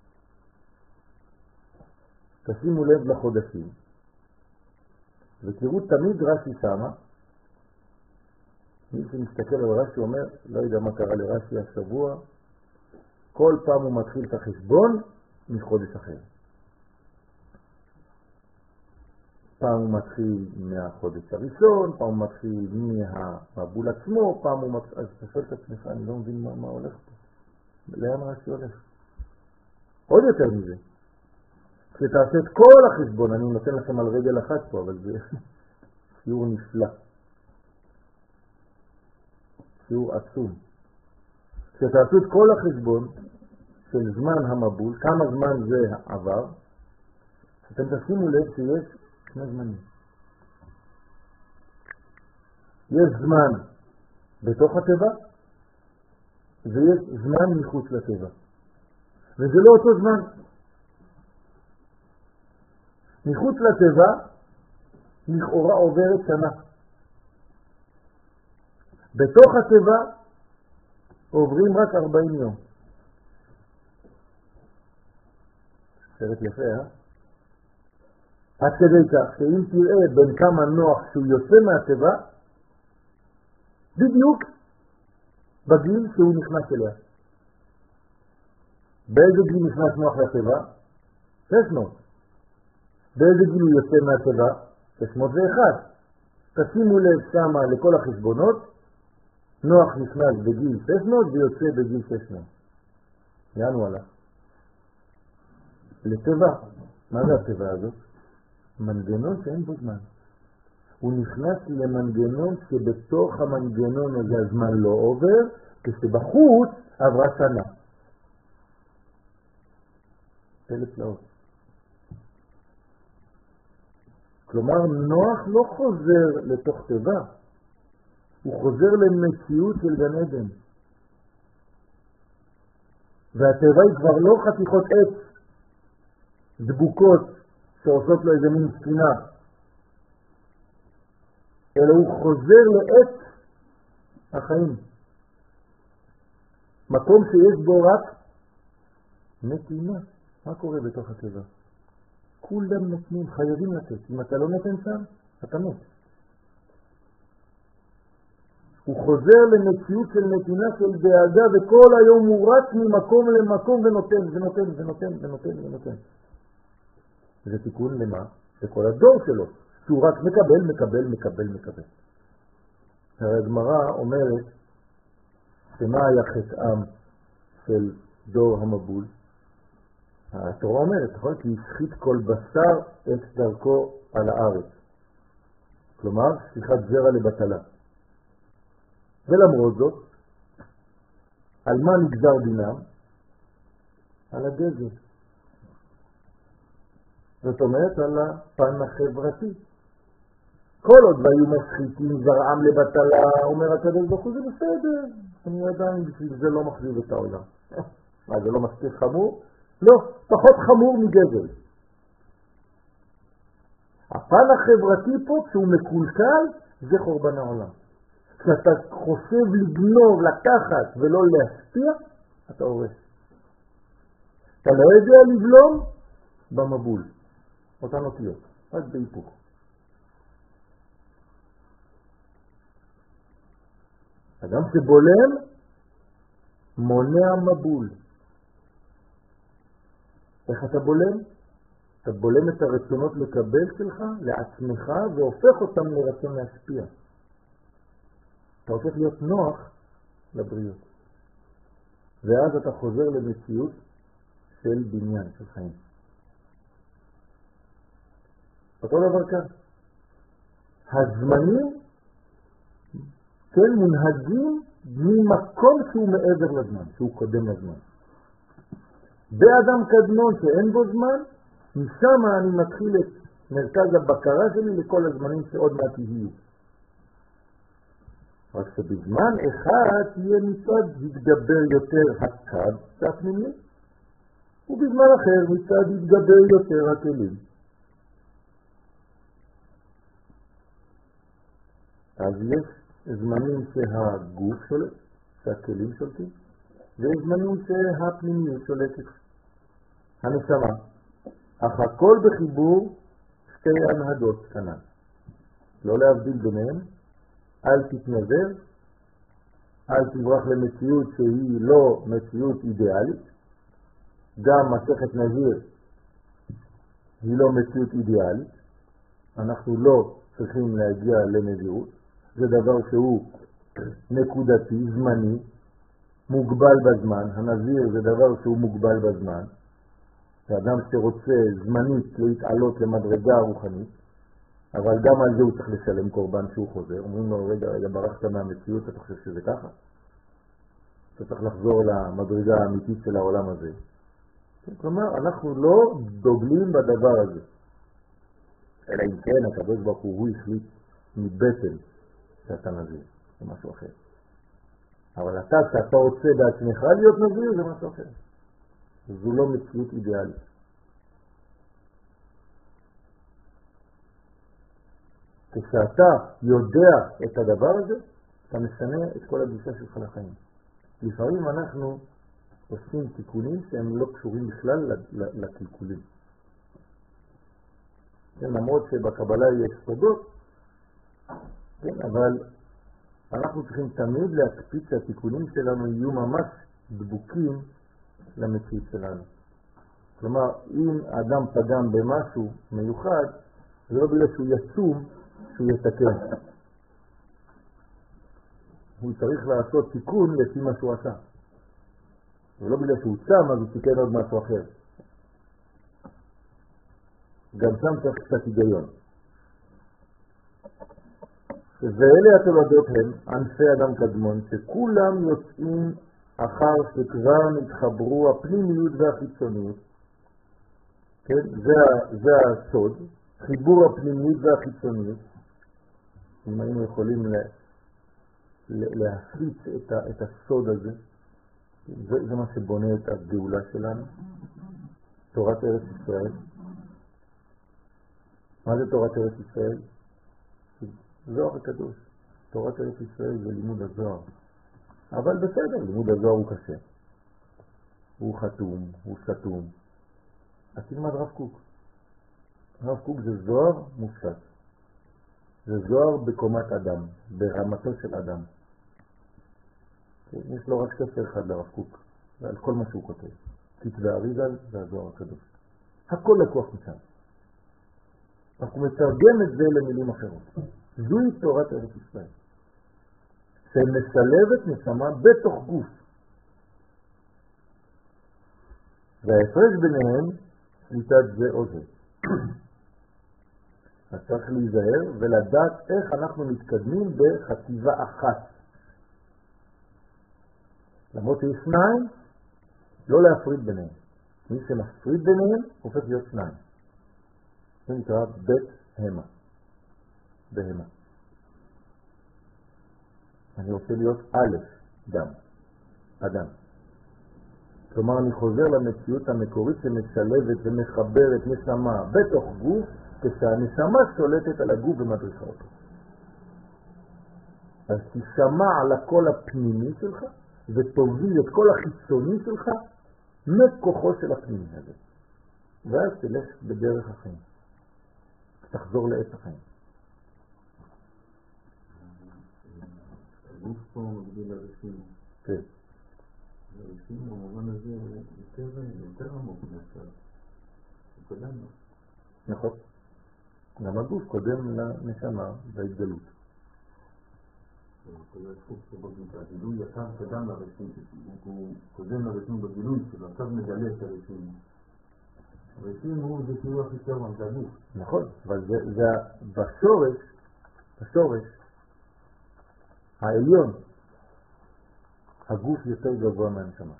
תשימו לב לחודשים, ותראו תמיד רש"י שמה. מי שמסתכל על רש"י אומר, לא יודע מה קרה לרש"י השבוע, כל פעם הוא מתחיל את החשבון מחודש אחר. פעם הוא מתחיל מהחודש הראשון, פעם הוא מתחיל מהמבול עצמו, פעם הוא מתחיל... אז אתה שואל את עצמך, אני לא מבין מה, מה הולך פה. לאן רש"י הולך? עוד יותר מזה. כשתעשה את כל החשבון, אני נותן לכם על רגל אחת פה, אבל זה שיעור נפלא. שיעור עצום. כשתעשו את כל החשבון של זמן המבול, כמה זמן זה עבר, אתם תשימו לב שיש שני זמנים. יש זמן בתוך הטבע, ויש זמן מחוץ לטבע. וזה לא אותו זמן. מחוץ לטבע לכאורה עוברת שנה. בתוך הטבע עוברים רק ארבעים יום. סרט יפה, אה? עד כדי כך שאם תראה בין כמה נוח שהוא יוצא מהטבע, בדיוק בגיל שהוא נכנס אליה. באיזה גיל נכנס נוח לטבע? שש מאות. באיזה גיל הוא יוצא מהטבע? שש מאות ואחת. תשימו לב שמה לכל החשבונות, נוח נכנס בגיל שש מאות ויוצא בגיל שש מאות. יענו וואלה. לטבע. מה זה הטבע הזאת? מנגנון שאין בו זמן. הוא נכנס למנגנון שבתוך המנגנון הזה הזמן לא עובר, כשבחוץ עברה שנה. פלט לאות. כלומר, נוח לא חוזר לתוך טבע, הוא חוזר למציאות של גן עדן. והטבע היא כבר לא חתיכות עץ דבוקות שעושות לו איזה מין ספינה, אלא הוא חוזר לעץ החיים. מקום שיש בו רק נתינה. מה קורה בתוך הטבע? כולם נותנים, חייבים לתת. אם אתה לא נותן שם, אתה מת. הוא חוזר למציאות של נתינה של דאגה, וכל היום הוא רץ ממקום למקום ונותן ונותן ונותן ונותן ונותן. זה תיקון למה? לכל הדור שלו, שהוא רק מקבל, מקבל, מקבל, מקבל. הגמרא אומרת שמה היה חטאם של דור המבול? התורה אומרת, נכון? כי ישחית כל בשר את דרכו על הארץ. כלומר, שפיכת זרע לבטלה. ולמרות זאת, על מה נגזר דינם? על הגזל. זאת אומרת, על הפן החברתי. כל עוד והיו משחיתים זרעם לבטלה, אומר הקדוש ברוך הוא, זה בסדר. אני עדיין בשביל זה לא מחזיר את העולם. מה, זה לא מספיק חמור? לא, פחות חמור מגזל. הפן החברתי פה, כשהוא מקולקל, זה חורבן העולם. כשאתה חושב לגנוב, לקחת ולא להשפיע, אתה הורס. אתה לא יודע לבלום במבול. אותן אותיות, רק בהיפוך. אדם שבולם מונע מבול. איך אתה בולם? אתה בולם את הרצונות לקבל שלך לעצמך והופך אותם לרצון להשפיע. אתה הופך להיות נוח לבריות. ואז אתה חוזר למציאות של בניין, של חיים. אותו דבר כאן. הזמנים כן מונהגים ממקום שהוא מעבר לזמן, שהוא קודם לזמן. באדם קדמון שאין בו זמן, משם אני מתחיל את מרכז הבקרה שלי לכל הזמנים שעוד מעט יהיו. רק שבזמן אחד יהיה מצד יתגבר יותר הקד הפנימי, ובזמן אחר מצד יתגבר יותר הכלים. אז יש זמנים שהגוף שולט, שהכלים שולטים, ויש זמנים שהפנימיות שולטת, הנשמה. אך הכל בחיבור שתי הנהגות כאן. לא להבדיל ביניהם, אל תתנזר, אל תברח למציאות שהיא לא מציאות אידיאלית. גם מסכת נזיר היא לא מציאות אידיאלית. אנחנו לא צריכים להגיע לנזירות. זה דבר שהוא נקודתי, זמני, מוגבל בזמן. הנזיר זה דבר שהוא מוגבל בזמן. האדם שרוצה זמנית להתעלות למדרגה רוחנית, אבל גם על זה הוא צריך לשלם קורבן שהוא חוזר. אומרים לו, רגע, רגע, ברחת מהמציאות, אתה חושב שזה ככה? אתה צריך לחזור למדרגה האמיתית של העולם הזה. כלומר, אנחנו לא דוגלים בדבר הזה. אלא אם כן, הקדוש ברוך הוא החליט מבטן שאתה נזיר, זה משהו אחר. אבל אתה, שאתה רוצה בעצמך להיות נזיר, זה משהו אחר. זו לא מציאות אידיאלית. כשאתה יודע את הדבר הזה, אתה משנה את כל הגישה שלך לחיים. לפעמים אנחנו עושים תיקונים שהם לא קשורים בכלל לקלקולים. כן, למרות שבקבלה יש סודות, כן, אבל אנחנו צריכים תמיד להקפיץ שהתיקונים שלנו יהיו ממש דבוקים למציאות שלנו. כלומר, אם האדם פגם במשהו מיוחד, זה לא בגלל שהוא יצום שהוא יתקן. הוא צריך לעשות תיקון לפי מה שהוא עשה. ולא בגלל שהוא צם, אז הוא תיקן עוד משהו אחר. גם שם צריך קצת היגיון. ואלה התולדות הם ענפי אדם קדמון, שכולם יוצאים אחר שכבר נתחברו הפנימיות והחיצוניות. כן? זה, זה הסוד, חיבור הפנימיות והחיצוניות. אם היינו יכולים לה, להפיץ את, ה, את הסוד הזה, זה, זה מה שבונה את הגאולה שלנו. תורת ארץ ישראל. מה זה תורת ארץ ישראל? זוהר הקדוש. תורת ארץ ישראל זה לימוד הזוהר. אבל בסדר, לימוד הזוהר הוא קשה. הוא חתום, הוא סתום. אז תלמד רב קוק. רב קוק זה זוהר מופשט. זה זוהר בקומת אדם, ברמתו של אדם. יש לו רק ספר אחד לרב קוק, ועל כל מה שהוא כותב. כתבי אריזל והזוהר הקדוש. הכל לקוח משם. אנחנו מתרגם את זה למילים אחרות. זוהי תורת ארץ ישראל. שמשלבת נשמה בתוך גוף. וההפרש ביניהם שליטת זה או זה. אז צריך להיזהר ולדעת איך אנחנו מתקדמים בחטיבה אחת. למרות שיש שניים, לא להפריד ביניהם. מי שמפריד ביניהם הופך להיות שניים. זה נקרא בית המה. בהמה. אני רוצה להיות א', דם, אדם. כלומר, אני חוזר למציאות המקורית שמשלבת ומחברת נשמה בתוך גוף, כשהנשמה שולטת על הגוף ומדריכה אותו. אז תשמע על הקול הפנימי שלך, ותוביל את כל החיצוני שלך מכוחו של הפנימי הזה. ואז תלך בדרך החיים. תחזור לעת החיים. הגוף פה מגדיל לרשים. כן. לרשים במובן הזה יותר עמוק מאשר. הוא קודם לו. נכון. גם הגוף קודם לנשמה בהתגלות. הגילוי ישר קדם לרשים, הוא קודם לרשים בגילוי שלו, עכשיו מגלה את הרשים. הרשים הוא זה כאילו הכי טוב, זה הגוף. נכון, אבל זה בשורש, בשורש, העליון, הגוף יותר גבוה מהנשמה.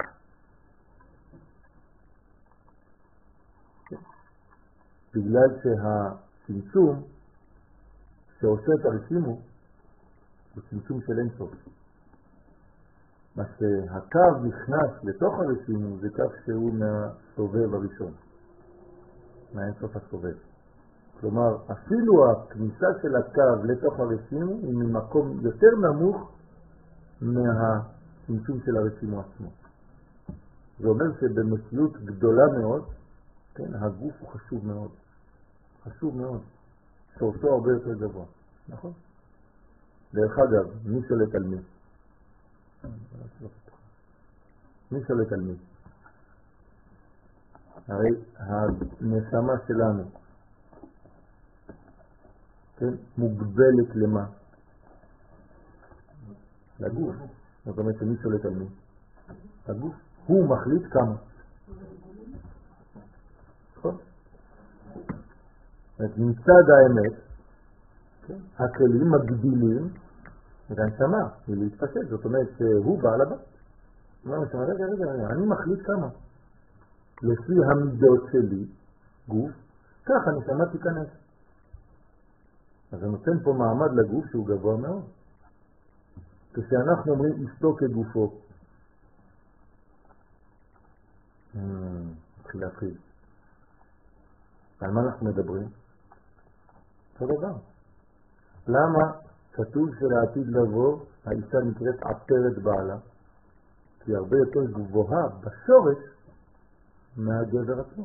בגלל שהצמצום שעושה את הרשימו הוא צמצום של אין סוף. מה שהקו נכנס לתוך הרשימו זה קו שהוא מהסובב הראשון, מהאין סוף הסובב. כלומר, אפילו הכניסה של הקו לתוך הרשימו היא ממקום יותר נמוך מהצמצום של הרשימו עצמו. זה אומר שבמציאות גדולה מאוד, כן, הגוף הוא חשוב מאוד. חשוב מאוד. שורשו הרבה יותר גבוה. נכון? דרך אגב, מי שולט על מי? מי שולט על מי? הרי הנשמה שלנו, כן, מוגבלת למה? לגוף. זאת אומרת שמי שולט על מי? הגוף. הוא מחליט כמה. נכון? מצד האמת, הכלים מגדילים את הנשמה, היא להתפשט. זאת אומרת שהוא בעל הבית. רגע, רגע, רגע, אני מחליט כמה. לפי המידות שלי, גוף, ככה הנשמה תיכנס. אז זה נותן פה מעמד לגוף שהוא גבוה מאוד. כשאנחנו אומרים אשתו כגופו, נתחיל להתחיל. על מה אנחנו מדברים? אותו דבר. למה כתוב שלעתיד לבוא האישה נקראת עטרת בעלה? כי היא הרבה יותר גבוהה בשורש מהגבר עצמו.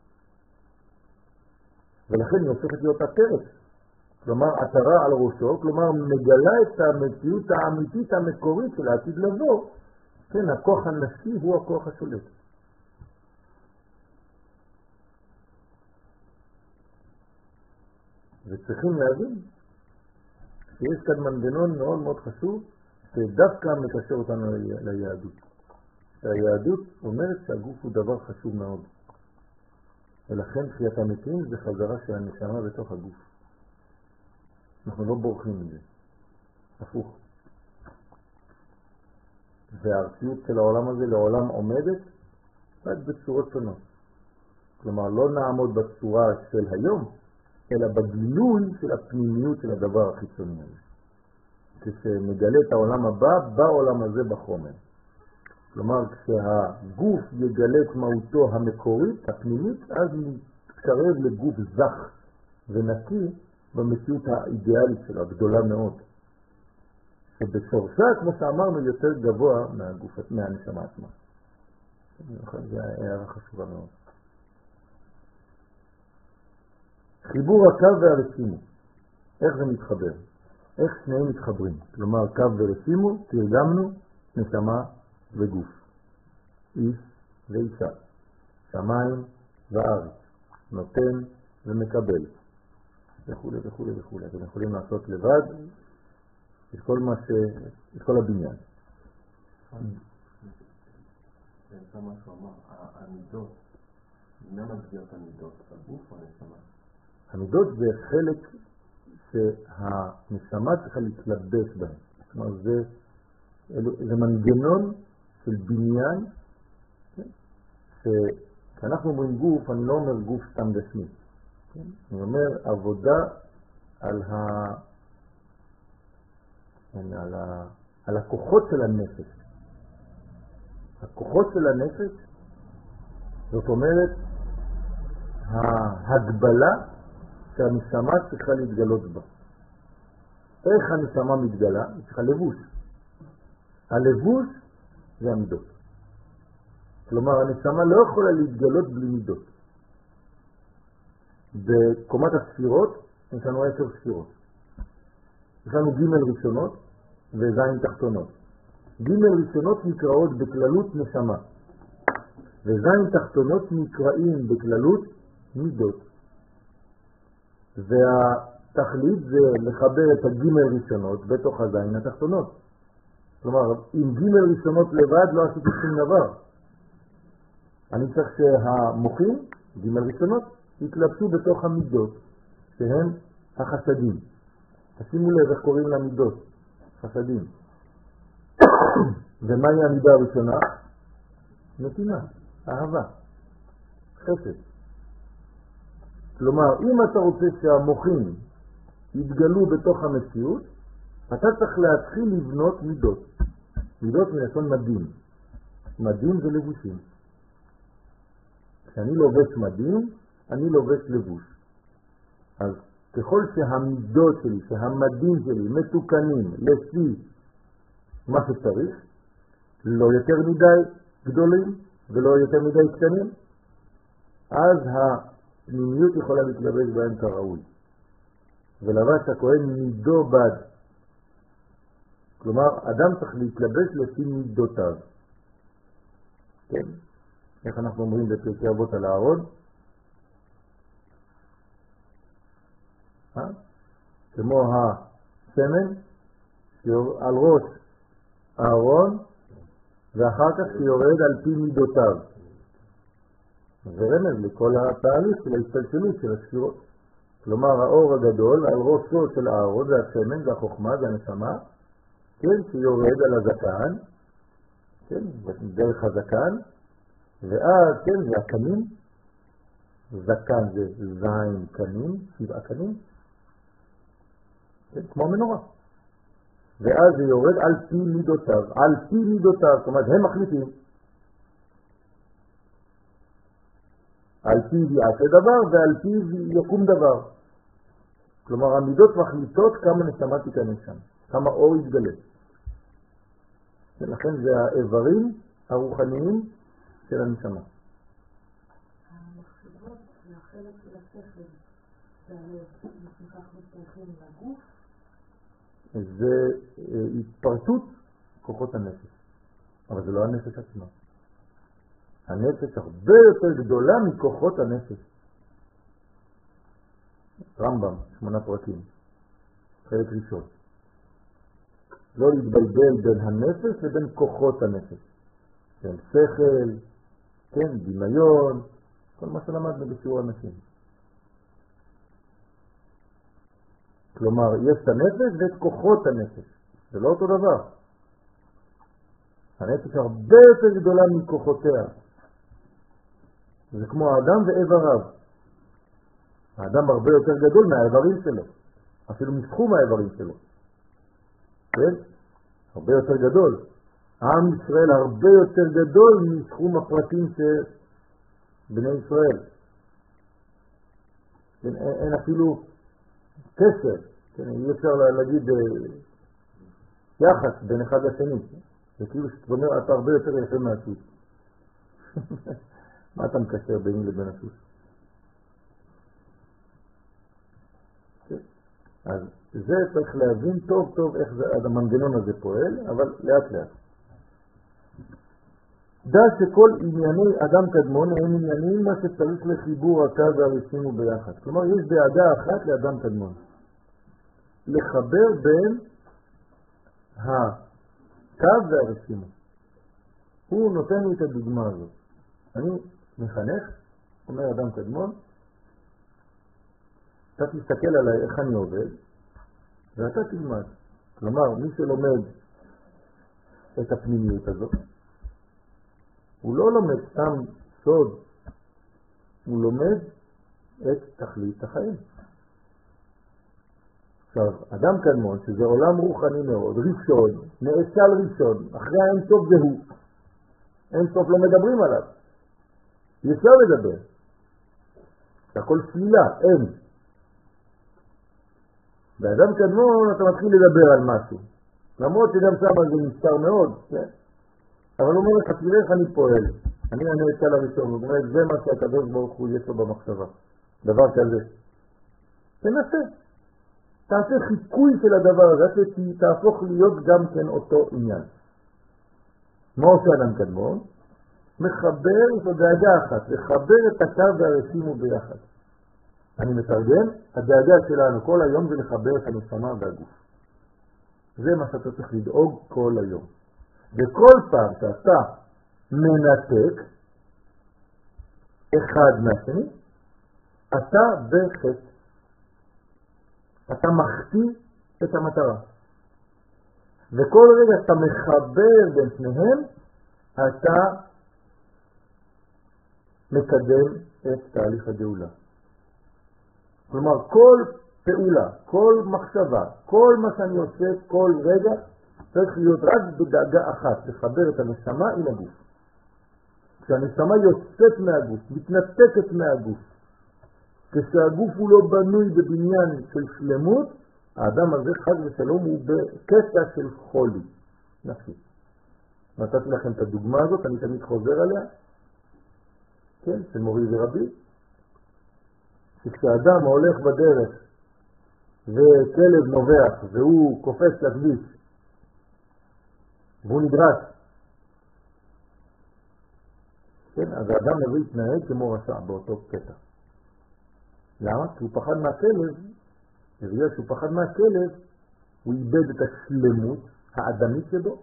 ולכן היא הופכת להיות עטרת. כלומר, עטרה על ראשו, כלומר, מגלה את המציאות האמיתית המקורית של העתיד לבוא. כן, הכוח הנשי הוא הכוח השולט. וצריכים להבין שיש כאן מנגנון מאוד מאוד חשוב שדווקא מקשר אותנו ליהדות. היהדות אומרת שהגוף הוא דבר חשוב מאוד. ולכן חיית המתים זה חזרה של הנשמה בתוך הגוף. אנחנו לא בורחים מזה. הפוך. והארציות של העולם הזה לעולם עומדת רק בצורות שונות. כלומר, לא נעמוד בצורה של היום, אלא בגילוי של הפנימיות של הדבר החיצוני הזה. כשנגלה את העולם הבא, בעולם הזה בחומר. כלומר, כשהגוף יגלה את מהותו המקורית, הפנימית, אז נתקרב לגוף זך ונקי במציאות האידיאלית שלו, הגדולה מאוד. שבשורשה, כמו שאמרנו, יותר גבוה מהגוף, מהנשמה עצמה. זה הערה חשובה מאוד. חיבור הקו והרשימו. איך זה מתחבר? איך שניהם מתחברים? כלומר, קו ורשימו, תרגמנו, נשמה וגוף. איש ואישה. שמיים וארץ. נותן ומקבל. וכו' וכו' וכו'. אתם יכולים לעשות לבד את כל מה ש... את כל הבניין. זה מה שהוא אמר, המידות, מה מגדיר את המידות? הגוף או הנשמה? המידות זה חלק שהנשמה צריכה להתלבש בהם. זאת אומרת, זה, זה מנגנון של בניין, שכשאנחנו אומרים גוף, אני לא אומר גוף סתם גשמי. אני אומר עבודה על, ה... על, ה... על הכוחות של הנפש. הכוחות של הנפש, זאת אומרת, ההגבלה שהנשמה צריכה להתגלות בה. איך הנשמה מתגלה? היא צריכה לבוש. הלבוש זה המידות. כלומר, הנשמה לא יכולה להתגלות בלי מידות. בקומת הספירות יש לנו עשר ספירות. יש לנו ג' ראשונות וז' תחתונות. ג' ראשונות נקראות בכללות נשמה, וז' תחתונות נקראים בכללות מידות. והתכלית זה לחבר את הג' ראשונות בתוך הז' התחתונות. כלומר, עם ג' ראשונות לבד לא עשיתי שום דבר. אני צריך שהמוחים, ג' ראשונות, יתלבשו בתוך המידות, שהם החסדים. תשימו לב איך קוראים למידות, חסדים. ומהי המידה הראשונה? נתינה, אהבה, חסד. כלומר, אם אתה רוצה שהמוחים יתגלו בתוך המציאות, אתה צריך להתחיל לבנות מידות. מידות מלשון מדים. מדים זה לבושים. כשאני לובש מדים, אני לובש לבוש. אז ככל שהמידות שלי, שהמדים שלי מתוקנים לפי מה שצריך, לא יותר מדי גדולים ולא יותר מדי קטנים, אז הפנימיות יכולה להתלבש בהם כראוי. ולבש הכהן מידו בד. כלומר, אדם צריך להתלבש לפי מידותיו. כן? איך אנחנו אומרים בפרקי אבות על הארון? אה? כמו הסמן על ראש הארון, ואחר כך שיורד על פי מידותיו. זה רמז לכל התהליך של ההסתלשלות של הספירות. כלומר, האור הגדול על ראשו של הארון, זה הסמן, זה החוכמה, זה הנשמה, כן, שיורד על הזקן, כן, דרך הזקן, ואז, כן, זה הקנים, זקן זה זין קנים, שבעה קנים, כן, כמו מנורה. ואז זה יורד על פי מידותיו, על פי מידותיו, זאת אומרת, הם מחליטים. על פי יעשה דבר ועל פי יקום דבר. כלומר, המידות מחליטות כמה נשמה תיכנס שם, כמה אור יתגלה. ולכן זה האיברים הרוחניים של הנשמה. המחשבות והחלק של השכל והלב, אנחנו מסתכלים לגוף. זה התפרטות כוחות הנפש, אבל זה לא הנפש עצמה. הנפש הרבה יותר גדולה מכוחות הנפש. רמב"ם, שמונה פרקים, חלק ראשון. לא להתבלבל בין הנפש לבין כוחות הנפש. כן, שכל, כן, דמיון, כל מה שלמדנו בשיעור אנשים. כלומר, יש את הנפש ואת כוחות הנפש. זה לא אותו דבר. הנפש הרבה יותר גדולה מכוחותיה. זה כמו האדם ואיבריו. האדם הרבה יותר גדול מהאיברים שלו. אפילו מסכום האיברים שלו. כן? הרבה יותר גדול. עם ישראל הרבה יותר גדול מסכום הפרטים של בני ישראל. אין, אין אפילו קשר. כן, אי אפשר להגיד יחס בין אחד לשני. זה כאילו שאתה אומר, אתה הרבה יותר יפה מהסוס. מה אתה מקשר ביני לבין הסוס? אז זה צריך להבין טוב טוב איך זה, המנגנון הזה פועל, אבל לאט לאט. דע שכל ענייני אדם קדמון הם עניינים מה שצריך לחיבור הקו והרשימו ביחד. כלומר, יש דאגה אחת לאדם קדמון. לחבר בין הקו והרשימו. הוא נותן לי את הדוגמה הזאת. אני מחנך, אומר אדם קדמון, אתה תסתכל עליי איך אני עובד, ואתה תלמד. כלומר, מי שלומד את הפנימיות הזאת, הוא לא לומד סתם סוד, הוא לומד את תכלית החיים. עכשיו, אדם קדמון, שזה עולם רוחני מאוד, ראשון, נאצל ראשון, אחרי האין סוף זה הוא. אין סוף לא מדברים עליו. אי אפשר לדבר. זה הכל סלילה, אין. באדם קדמון אתה מתחיל לדבר על משהו. למרות שגם שם זה מסתר מאוד, כן? אבל הוא אומר לך, תראה איך אני פועל. אני הנאצל הראשון, הוא אומר, זה מה שהקדוש ברוך הוא יש לו במחשבה. דבר כזה. תנסה. תעשה חיקוי של הדבר הזה, שתהפוך להיות גם כן אותו עניין. מה עושה אדם קדמון? מחבר את הדאגה אחת, לחבר את הקו והרשימו ביחד. אני מתרגם, הדאגה שלנו כל היום זה לחבר את הנשמה והגוף. זה מה שאתה צריך לדאוג כל היום. וכל פעם שאתה מנתק אחד מהשני, אתה בחטא. אתה מחטיא את המטרה. וכל רגע אתה מחבר בין שניהם, אתה מקדם את תהליך הגאולה. כלומר, כל פעולה, כל מחשבה, כל מה שאני עושה, כל רגע, צריך להיות רק בדאגה אחת, לחבר את הנשמה עם הגוף. כשהנשמה יוצאת מהגוף, מתנתקת מהגוף, כשהגוף הוא לא בנוי בבניין של שלמות, האדם הזה חד ושלום הוא בקטע של חולי נפשי. נתתי לכם את הדוגמה הזאת, אני תמיד חוזר עליה, כן, של מורי ורבי, שכשאדם הולך בדרך וכלב נובח והוא קופץ לכביש והוא נדרס, כן, אז האדם הזה יתנהג כמו רשע באותו קטע. למה? כי הוא פחד מהכלב, ובגלל שהוא פחד מהכלב, הוא איבד את השלמות האדמית שלו,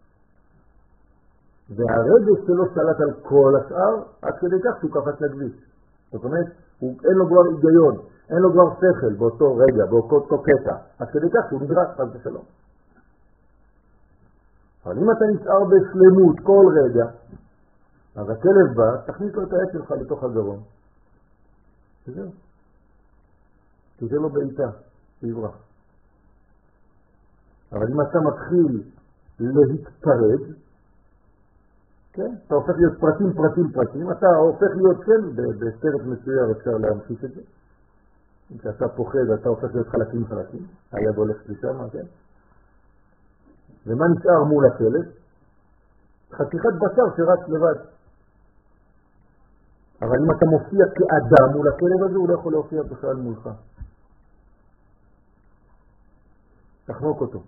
והרגש שלו שלט על כל השאר, עד כדי כך שהוא קפץ לכביש. זאת אומרת, הוא, אין לו כבר היגיון, אין לו כבר שכל באותו רגע, באותו קטע, עד כדי כך שהוא נדרס חד ושלום. אבל אם אתה נשאר בשלמות כל רגע, אז הכלב בא, תכניס לו את העץ שלך לתוך הגרון. וזהו. כי זה לא בעיטה, זה יברח. אבל אם אתה מתחיל להתפרד, כן? אתה הופך להיות פרטים, פרטים, פרטים, אתה הופך להיות כן, בסרט מסויר אפשר להמשיך את זה. כשאתה פוחד אתה הופך להיות חלקים חלקים, היד הולכת לשם, כן? ומה נשאר מול הכלב? חתיכת בשר שרץ לבד. אבל אם אתה מופיע כאדם מול הכלב הזה, הוא לא יכול להופיע בכלל מולך. תחנוק אותו.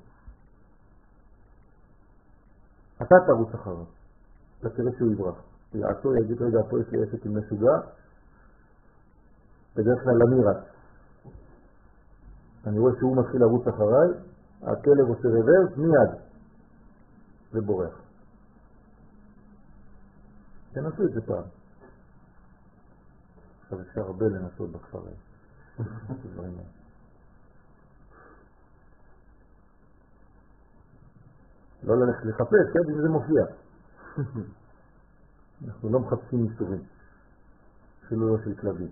אתה תרוץ אחריו. אתה תראה שהוא יברח. יעצור, יגיד, רגע, פה יש לי עסק עם משוגע, בדרך כלל אני רץ. אני רואה שהוא מתחיל לרוץ אחריי, הכלב עושה רוורס מיד, ובורח. תנסו את זה פעם. עכשיו אפשר הרבה לנסות בכפר הזה. לא ללכת לחפש, כן? אם זה מופיע. אנחנו לא מחפשים איסורים, אפילו לא של כלבים.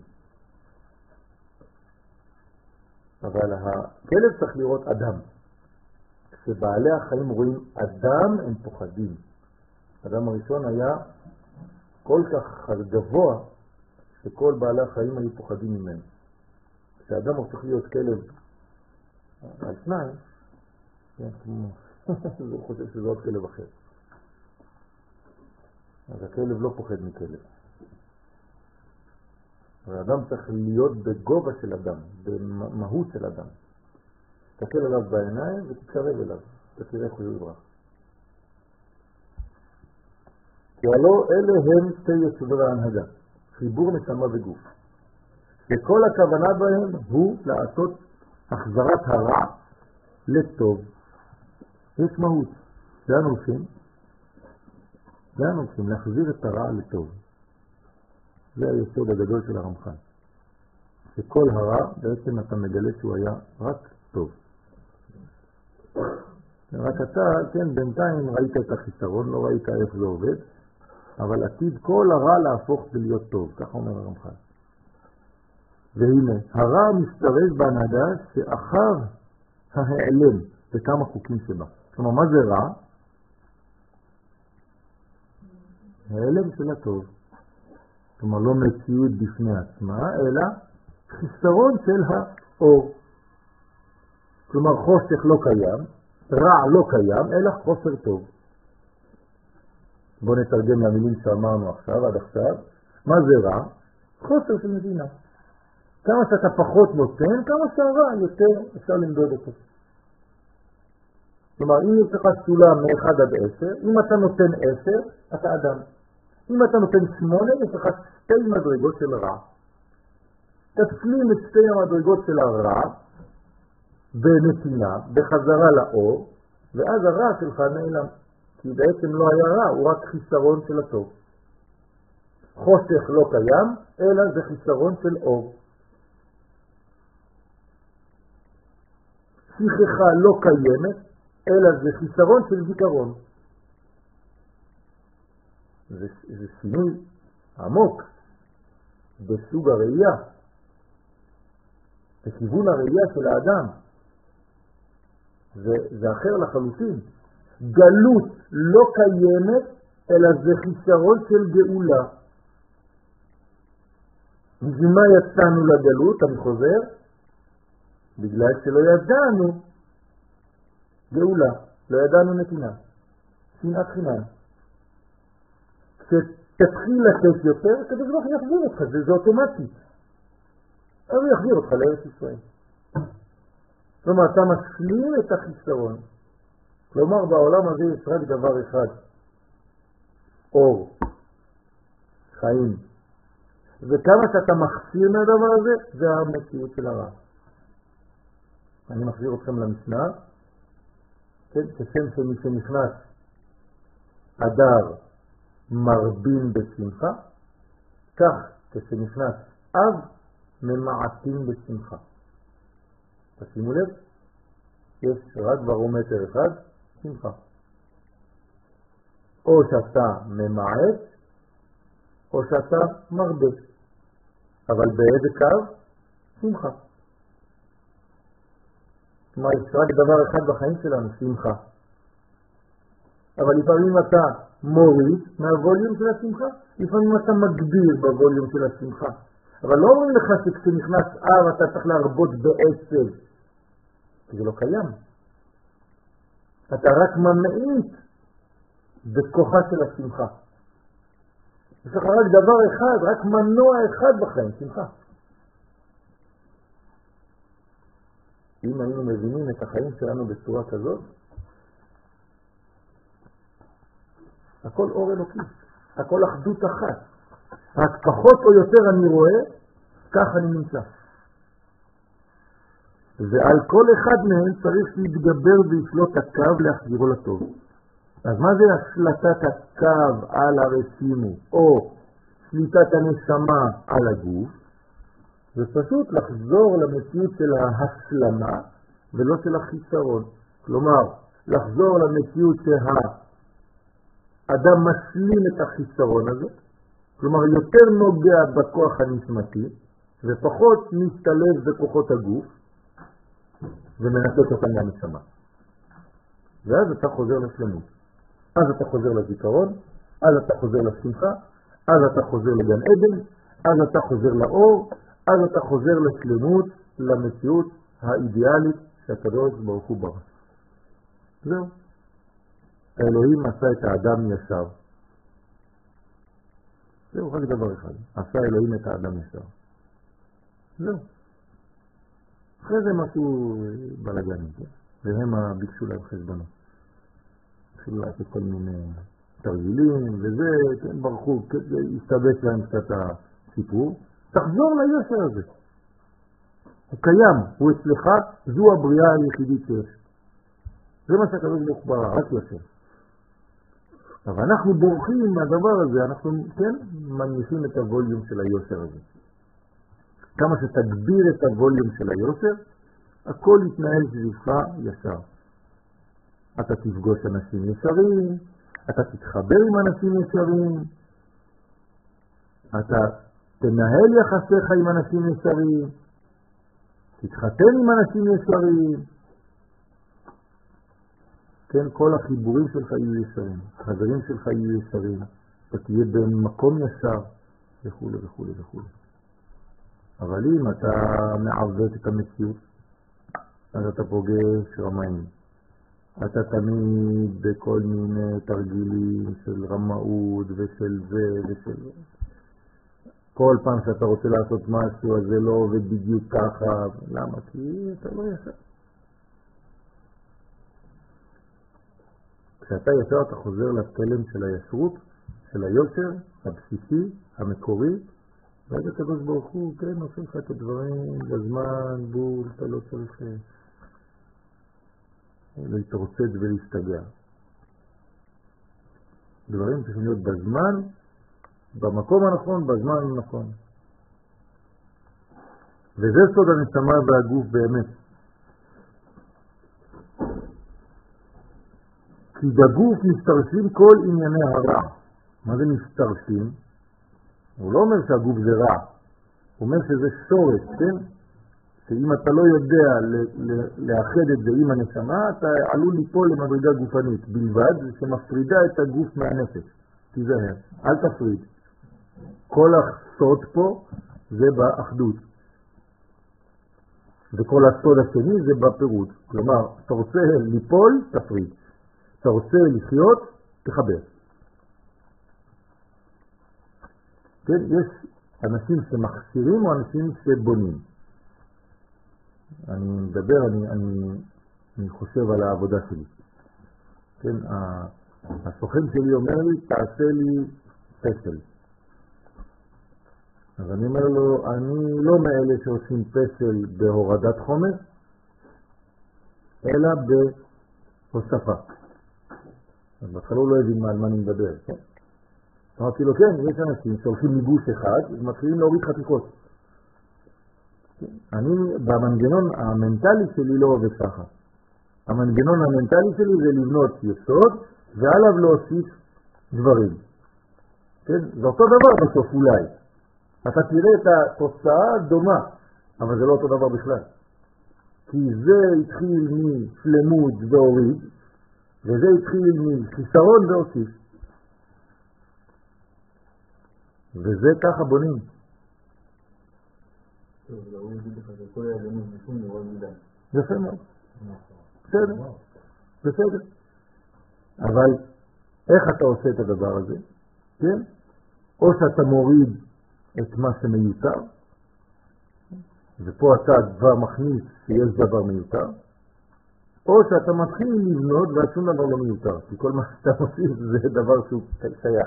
אבל הכלב צריך לראות אדם. כשבעלי החיים רואים אדם, הם פוחדים. האדם הראשון היה כל כך גבוה, שכל בעלי החיים היו פוחדים ממנו. כשאדם הופך להיות כלב על שניים, הוא חושב שזה עוד כלב אחר. אז הכלב לא פוחד מכלב. האדם צריך להיות בגובה של אדם, במהות של אדם. תסתכל עליו בעיניים ותתקרב אליו, תראה איך הוא יברח. כי הלא אלה הם שתי יסודות ההנהגה, חיבור נשמה וגוף. שכל הכוונה בהם הוא לעשות החזרת הרע לטוב. יש מהות. לאן הולכים? לאן הולכים? להחזיר את הרע לטוב. זה היסוד הגדול של הרמח"ל. שכל הרע בעצם אתה מגלה שהוא היה רק טוב. רק אתה, כן, בינתיים ראית את החיסרון, לא ראית איך זה עובד, אבל עתיד כל הרע להפוך ולהיות טוב, כך אומר הרמח"ל. והנה, הרע מסתרש בהנהגה שאחר ההיעלם, בכמה חוקים שבה. כלומר, מה זה רע? ההיעלם של הטוב. כלומר, לא מציאות בפני עצמה, אלא חיסרון של האור. כלומר, חושך לא קיים, רע לא קיים, אלא חוסר טוב. בואו נתרגם למילים שאמרנו עכשיו, עד עכשיו. מה זה רע? חוסר של מדינה. כמה שאתה פחות נותן, כמה שהרע יותר אפשר למדוד אותו. כלומר, אם יש לך סולם מ-אחד עד עשר, אם אתה נותן עשר, אתה אדם. אם אתה נותן שמונה, יש לך שתי מדרגות של רע. תפנים את שתי המדרגות של הרע בנתינה, בחזרה לאור, ואז הרע שלך נעלם. כי בעצם לא היה רע, הוא רק חיסרון של הטוב. חושך לא קיים, אלא זה חיסרון של אור. שכחה לא קיימת, אלא זה חיסרון של זיכרון. זה, זה שינוי עמוק בסוג הראייה, בכיוון הראייה של האדם. זה, זה אחר לחלוטין. גלות לא קיימת, אלא זה חיסרון של גאולה. ממה יצאנו לגלות, אני חוזר? בגלל שלא ידענו גאולה, לא ידענו נתינה, שנאת חינם. כשתתחיל לתת יותר, כדי זה לא יחזיר אותך, זה, זה אוטומטי. אז הוא יחזיר אותך לארץ ישראל. כלומר, אתה משלים את החיסרון. כלומר, בעולם הזה יש רק דבר אחד, אור, חיים. וכמה שאתה מחסיר מהדבר הזה, זה המציאות של הרע. אני מחזיר אתכם למשנה, כן, כשם שמי שנכנס אדר מרבים בשמחה, כך כשנכנס אב ממעטים בשמחה. תשימו לב, יש רק ברומטר אחד, שמחה. או שאתה ממעט, או שאתה מרבה. אבל באיזה קו? שמחה. כלומר, יש רק דבר אחד בחיים שלנו, שמחה. אבל לפעמים אתה מוריד מהווליום של השמחה, לפעמים אתה מגביר בווליום של השמחה. אבל לא אומרים לך שכשנכנס אב אתה צריך להרבות בעצב, כי זה לא קיים. אתה רק ממעיט בכוחה של השמחה. יש לך רק דבר אחד, רק מנוע אחד בחיים, שמחה. אם היינו מבינים את החיים שלנו בצורה כזאת, הכל אור אלוקי, הכל אחדות אחת. רק פחות או יותר אני רואה, כך אני נמצא. ועל כל אחד מהם צריך להתגבר וישלוט הקו להחזירו לטוב. אז מה זה השלטת הקו על הרשימו, או שליטת הנשמה על הגוף? זה פשוט לחזור למציאות של ההסלמה ולא של החיסרון. כלומר, לחזור למציאות שהאדם משלים את החיסרון הזה, כלומר יותר נוגע בכוח הנשמתי ופחות משתלב בכוחות הגוף ומנתק אותם מהנשמה. ואז אתה חוזר לשלמות. אז אתה חוזר לזיכרון, אז אתה חוזר לשמחה, אז אתה חוזר לגן עדן, אז אתה חוזר לאור, אז אתה חוזר לשלמות, למציאות האידיאלית שהקדוש ברוך הוא ברא. זהו. האלוהים עשה את האדם ישר. זהו, רק דבר אחד. עשה אלוהים את האדם ישר. זהו. אחרי זה משהו בלגנים, והם ביקשו להם חשבונות. התחילו לעשות כל מיני תרגילים וזה, כן, ברחו, הסתבש להם קצת הסיפור. תחזור ליושר הזה. הוא קיים, הוא אצלך, זו הבריאה היחידית שיש. זה מה שהקדוש ברוך הוא ברא, רק יושר. אבל אנחנו בורחים מהדבר הזה, אנחנו כן מניחים את הווליום של היושר הזה. כמה שתגביר את הווליום של היושר, הכל יתנהל סביבך ישר. אתה תפגוש אנשים ישרים, אתה תתחבר עם אנשים ישרים, אתה תנהל יחסיך עם אנשים ישרים, תתחתן עם אנשים ישרים, כן, כל החיבורים שלך יהיו ישרים, החברים שלך יהיו ישרים, אתה תהיה במקום ישר, וכו' וכו' וכו'. אבל אם אתה מעוות את המציאות, אז אתה פוגש רמאים. אתה תמיד בכל מיני תרגילים של רמאות ושל זה ושל זה. כל פעם שאתה רוצה לעשות משהו, אז זה לא עובד בדיוק ככה. למה? כי אתה לא ישר. כשאתה ישר אתה חוזר לתלם של הישרות, של היושר, הבסיסי, המקורי, ואז הקדוש ברוך הוא, כן, עושה לך את הדברים בזמן, בול, אתה לא צריך להתרוצץ ולהסתגע. דברים צריכים להיות בזמן, במקום הנכון, בזמן הנכון. וזה סוד הנשמה והגוף באמת. כי בגוף מסתרשים כל ענייני הרע. מה זה מסתרשים? הוא לא אומר שהגוף זה רע, הוא אומר שזה שורש, כן? שאם אתה לא יודע לאחד את זה עם הנשמה, אתה עלול ליפול למדרגה גופנית, בלבד שמפרידה את הגוף מהנפש. תיזהר, אל תפריד. כל הסוד פה זה באחדות. וכל הסוד השני זה בפירוד. כלומר, אתה רוצה ליפול, תפריד. אתה רוצה לחיות, תחבר. כן, יש אנשים שמכשירים או אנשים שבונים. אני מדבר, אני, אני, אני חושב על העבודה שלי. כן, הסוכן שלי אומר לי, תעשה לי פסל. אז אני אומר לו, אני לא מאלה שעושים פסל בהורדת חומר, אלא בהוספה. אז בהתחלה הוא לא הבין על מה אני מדבר, כן? אמרתי לו, כן, יש אנשים שהולכים מגוש אחד, ומתחילים להוריד חתיכות. אני, במנגנון המנטלי שלי לא עובד ככה. המנגנון המנטלי שלי זה לבנות יסוד, ועליו להוסיף דברים. כן? זה אותו דבר בסוף אולי. אתה תראה את התוצאה דומה, אבל זה לא אותו דבר בכלל. כי זה התחיל משלמות והוריד, וזה התחיל מחיסרון והוסיף. וזה ככה בונים. טוב, הוא יגיד לך שכל הידענות בפנים נורא מידה. יפה מאוד. בסדר, בסדר. אבל איך אתה עושה את הדבר הזה? כן? או שאתה מוריד את מה שמיותר, ופה אתה כבר מכניס שיש דבר מיותר, או שאתה מתחיל לבנות והשום דבר לא מיותר, כי כל מה שאתה מוסיף זה דבר שהוא שייך.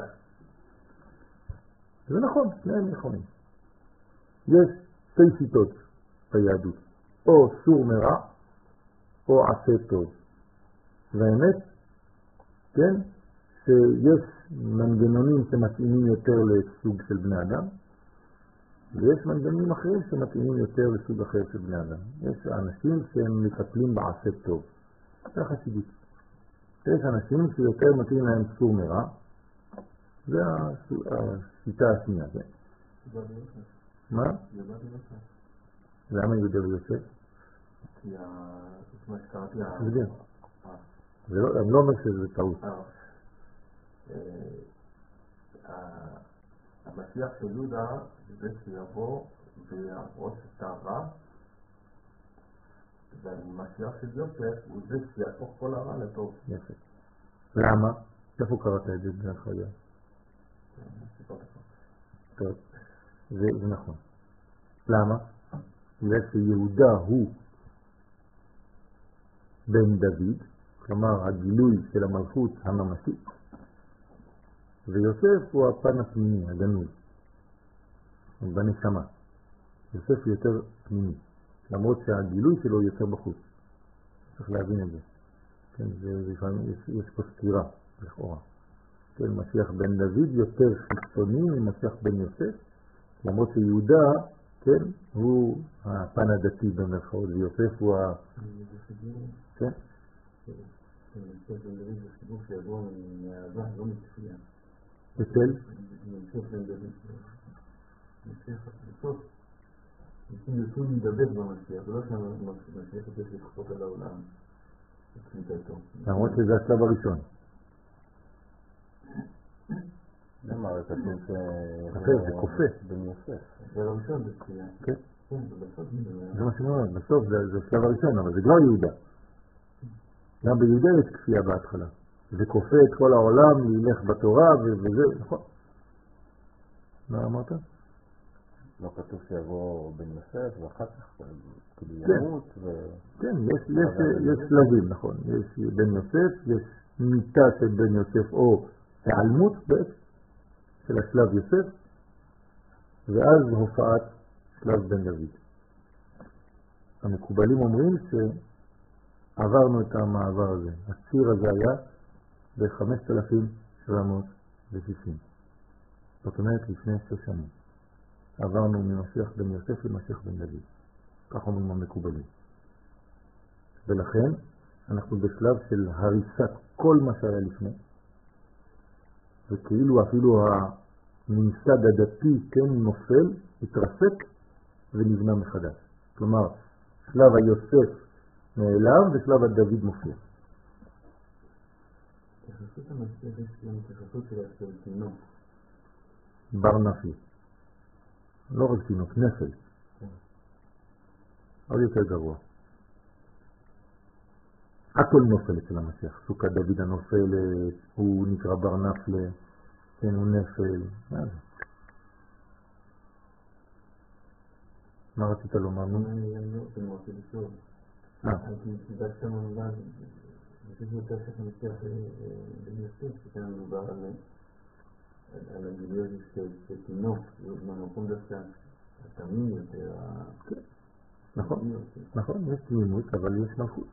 זה נכון, שניהם נכונים. יש שתי שיטות ביהדות, או סור מרע, או עשה טוב. והאמת, כן, שיש מנגנונים שמתאימים יותר לסוג של בני אדם, ויש מנגנונים אחרים שמתאימים יותר לסוג אחר של בני אדם. יש אנשים שהם מטפלים בעשה טוב. זה חסידות. יש אנשים שיותר מתאים להם סור מרע, זה השיטה השנייה. מה? למה יהודה ויוסף? כי מה שקראתי לה... זה לא, אני לא אומר שזה טעות. המשיח של יהודה זה שיבוא ויערוץ את הרע, והמשיח של יוסף הוא זה שיהפוך כל הרע לטוב. יפה. למה? איפה קראת את זה דרך אגב? טוב, זה נכון. למה? בגלל שיהודה הוא בן דוד, כלומר הגילוי של המלכות הממשית, ויוסף הוא הפן הפנימי, הגנוז, בנשמה. יוסף יותר פנימי, למרות שהגילוי שלו יותר בחוץ. צריך להבין את זה. כן, זה לפעמים יש, יש פה סתירה, לכאורה. כן, משיח בן דוד יותר חיצוני ממשיח בן יוסף, למרות שיהודה, כן, הוא הפן הדתי במרכאות, ויוסף הוא ה... כן? משיח בן דוד זה סיבוב שיבוא מהאהבה, לא מצפייה. אצל? משיח בן דוד. משיח בסוף. נשים יוצאו להידבק במשיח, זה לא שהמשיח יש לכפות על העולם. למרות שזה השלב הראשון. זה מה רצה ש... זה כופה. בן יוסף. זה הראשון בצפייה. כן. זה מה שאני אומר, בסוף זה השלב הראשון, אבל זה כבר יהודה. גם ביהודה יש כפייה בהתחלה. זה כופה את כל העולם ללך בתורה וזה, נכון. מה אמרת? לא כתוב שיבוא בן יוסף ואחר כך כאילו ימות ו... כן, יש שלבים, נכון. יש בן יוסף, יש מיטה של בן יוסף או העלמות בעצם של השלב יוסף, ואז הופעת שלב בן דוד. המקובלים אומרים שעברנו את המעבר הזה. הציר הזה היה ב-חמשת אלפים שבע מאות ושישים. זאת אומרת לפני שש שנים. עברנו ממשיח בן יוסף למשיח בן דוד. כך אומרים המקובלים. ולכן אנחנו בשלב של הריסת כל מה שהיה לפני, וכאילו אפילו הממסד הדתי כן נופל, התרסק ונבנה מחדש. כלומר, שלב היוסף נעלם ושלב הדוד מופיע. התייחסות המשיח יש גם התייחסות של תינוק. בר נפל. לא רק תינוק, נפל. עוד יותר גרוע. הכל נופל אצל המשיח. סוכת דוד הנופלת, הוא נקרא בר נפל, כן, הוא נפל. מה זה? מה רצית לומר? אני לא רוצה לומר לשאול. אני דווקא מובן, אני חושב יותר שאתה מציע בן יוסף, שכאן מדובר על הגילוי הזה של תינוק, במקום דווקא התמים יותר. נכון, נכון, יש תמימות, אבל יש מלכות.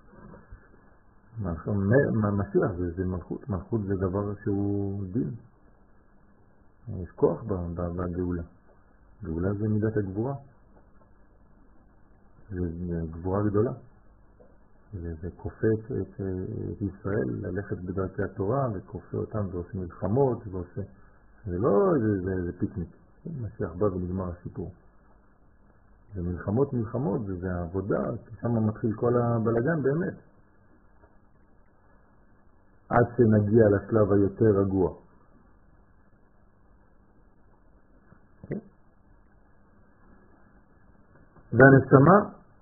משיח זה מלכות, מלכות זה דבר שהוא דין. יש כוח בגאולה. גאולה זה מידת הגבורה. זה גבורה גדולה. זה כופה את ישראל ללכת בדרכי התורה, וכופה אותם ועושה מלחמות, ועושה... זה לא איזה פיקניק. משיח בא ונגמר הסיפור. זה מלחמות מלחמות, זה העבודה, כי שם מתחיל כל הבלגן באמת. עד שנגיע לשלב היותר רגוע. והנשמה,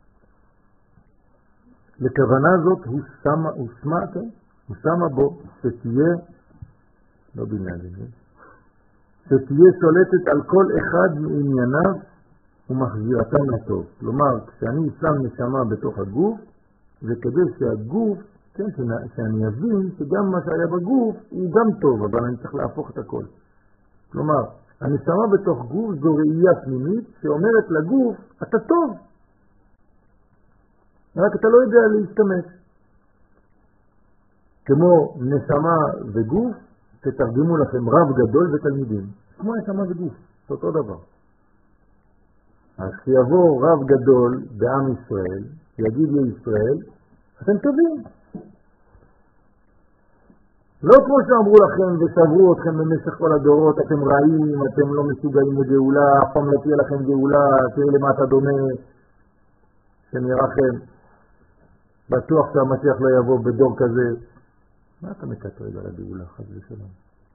לכוונה זאת הוא שמה, הוא שמה, כן? הוא שמה בו שתהיה, לא בניין, שתהיה שולטת על כל אחד מענייניו ומחזירתם לטוב. כלומר, כשאני שם נשמה בתוך הגוף, זה כדי שהגוף, כן, שאני אבין שגם מה שהיה בגוף הוא גם טוב, אבל אני צריך להפוך את הכל. כלומר, הנשמה בתוך גוף זו ראייה פנימית שאומרת לגוף, אתה טוב. רק אתה לא יודע להשתמש. כמו נשמה וגוף, תתרגמו לכם רב גדול ותלמידים. כמו נשמה וגוף, זה אותו דבר. אז כשיבוא רב גדול בעם ישראל, יגיד לישראל, אתם טובים. לא כמו שאמרו לכם ושברו אתכם במשך כל הדורות, אתם רעים, אתם לא מסוגלים לגאולה, אף פעם לא תהיה לכם גאולה, תהיה למטה דומה, שנראכם. בטוח שהמשיח לא יבוא בדור כזה. מה אתה מקטרג על הגאולה, חס ושלום?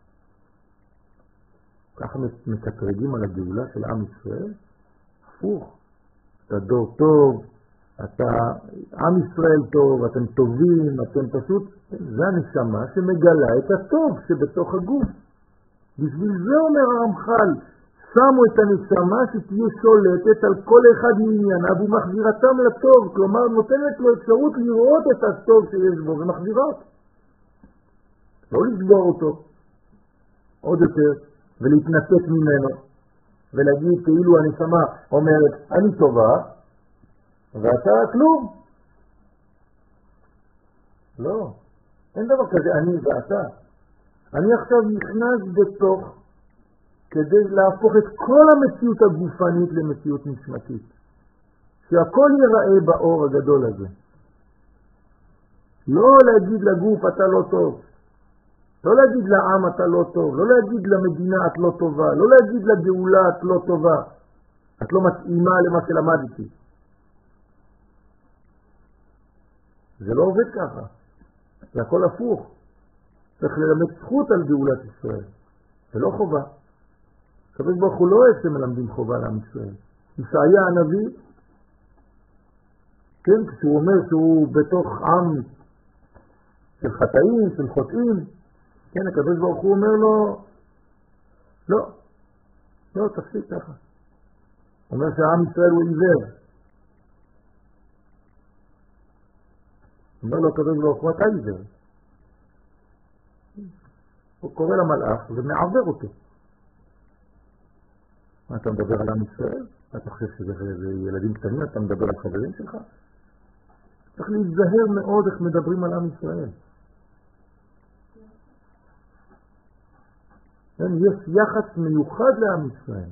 ככה מקטרגים על הגאולה של עם ישראל? הפוך. אתה דור טוב, אתה עם ישראל טוב, אתם טובים, אתם פשוט, זה הנשמה שמגלה את הטוב שבתוך הגוף. בשביל זה אומר הרמח"ל, שמו את הנשמה שתהיה שולטת על כל אחד מענייניו ומחזירתם לטוב, כלומר נותנת לו אפשרות לראות את הטוב שיש בו ומחזירה אותו. לא לסגור אותו עוד יותר ולהתנתק ממנו ולהגיד כאילו הנשמה אומרת אני טובה ואתה כלום. לא, אין דבר כזה אני ואתה. אני עכשיו נכנס בתוך כדי להפוך את כל המציאות הגופנית למציאות נשמתית. שהכל ייראה באור הגדול הזה. לא להגיד לגוף אתה לא טוב. לא להגיד לעם אתה לא טוב. לא להגיד למדינה את לא טובה. לא להגיד לגאולה את לא טובה. את לא מתאימה למה שלמדתי. זה לא עובד ככה. זה הכל הפוך. צריך ללמד זכות על גאולת ישראל. זה לא חובה. הקדוש ברוך הוא לא אוהב שמלמדים חובה לעם ישראל. ישעיה הנביא, כן, כשהוא אומר שהוא בתוך עם של חטאים, של חוטאים, כן, הקדוש ברוך הוא אומר לו, לא, לא, תפסיק ככה. הוא אומר שהעם ישראל הוא עיוור. אומר לו הקדוש ברוך הוא, אתה עיוור. הוא קורא למלאך ומעבר אותו. מה אתה מדבר על עם ישראל? אתה חושב שזה ילדים קטנים, אתה מדבר על חברים שלך? צריך להיזהר מאוד איך מדברים על עם ישראל. יש יחס מיוחד לעם ישראל.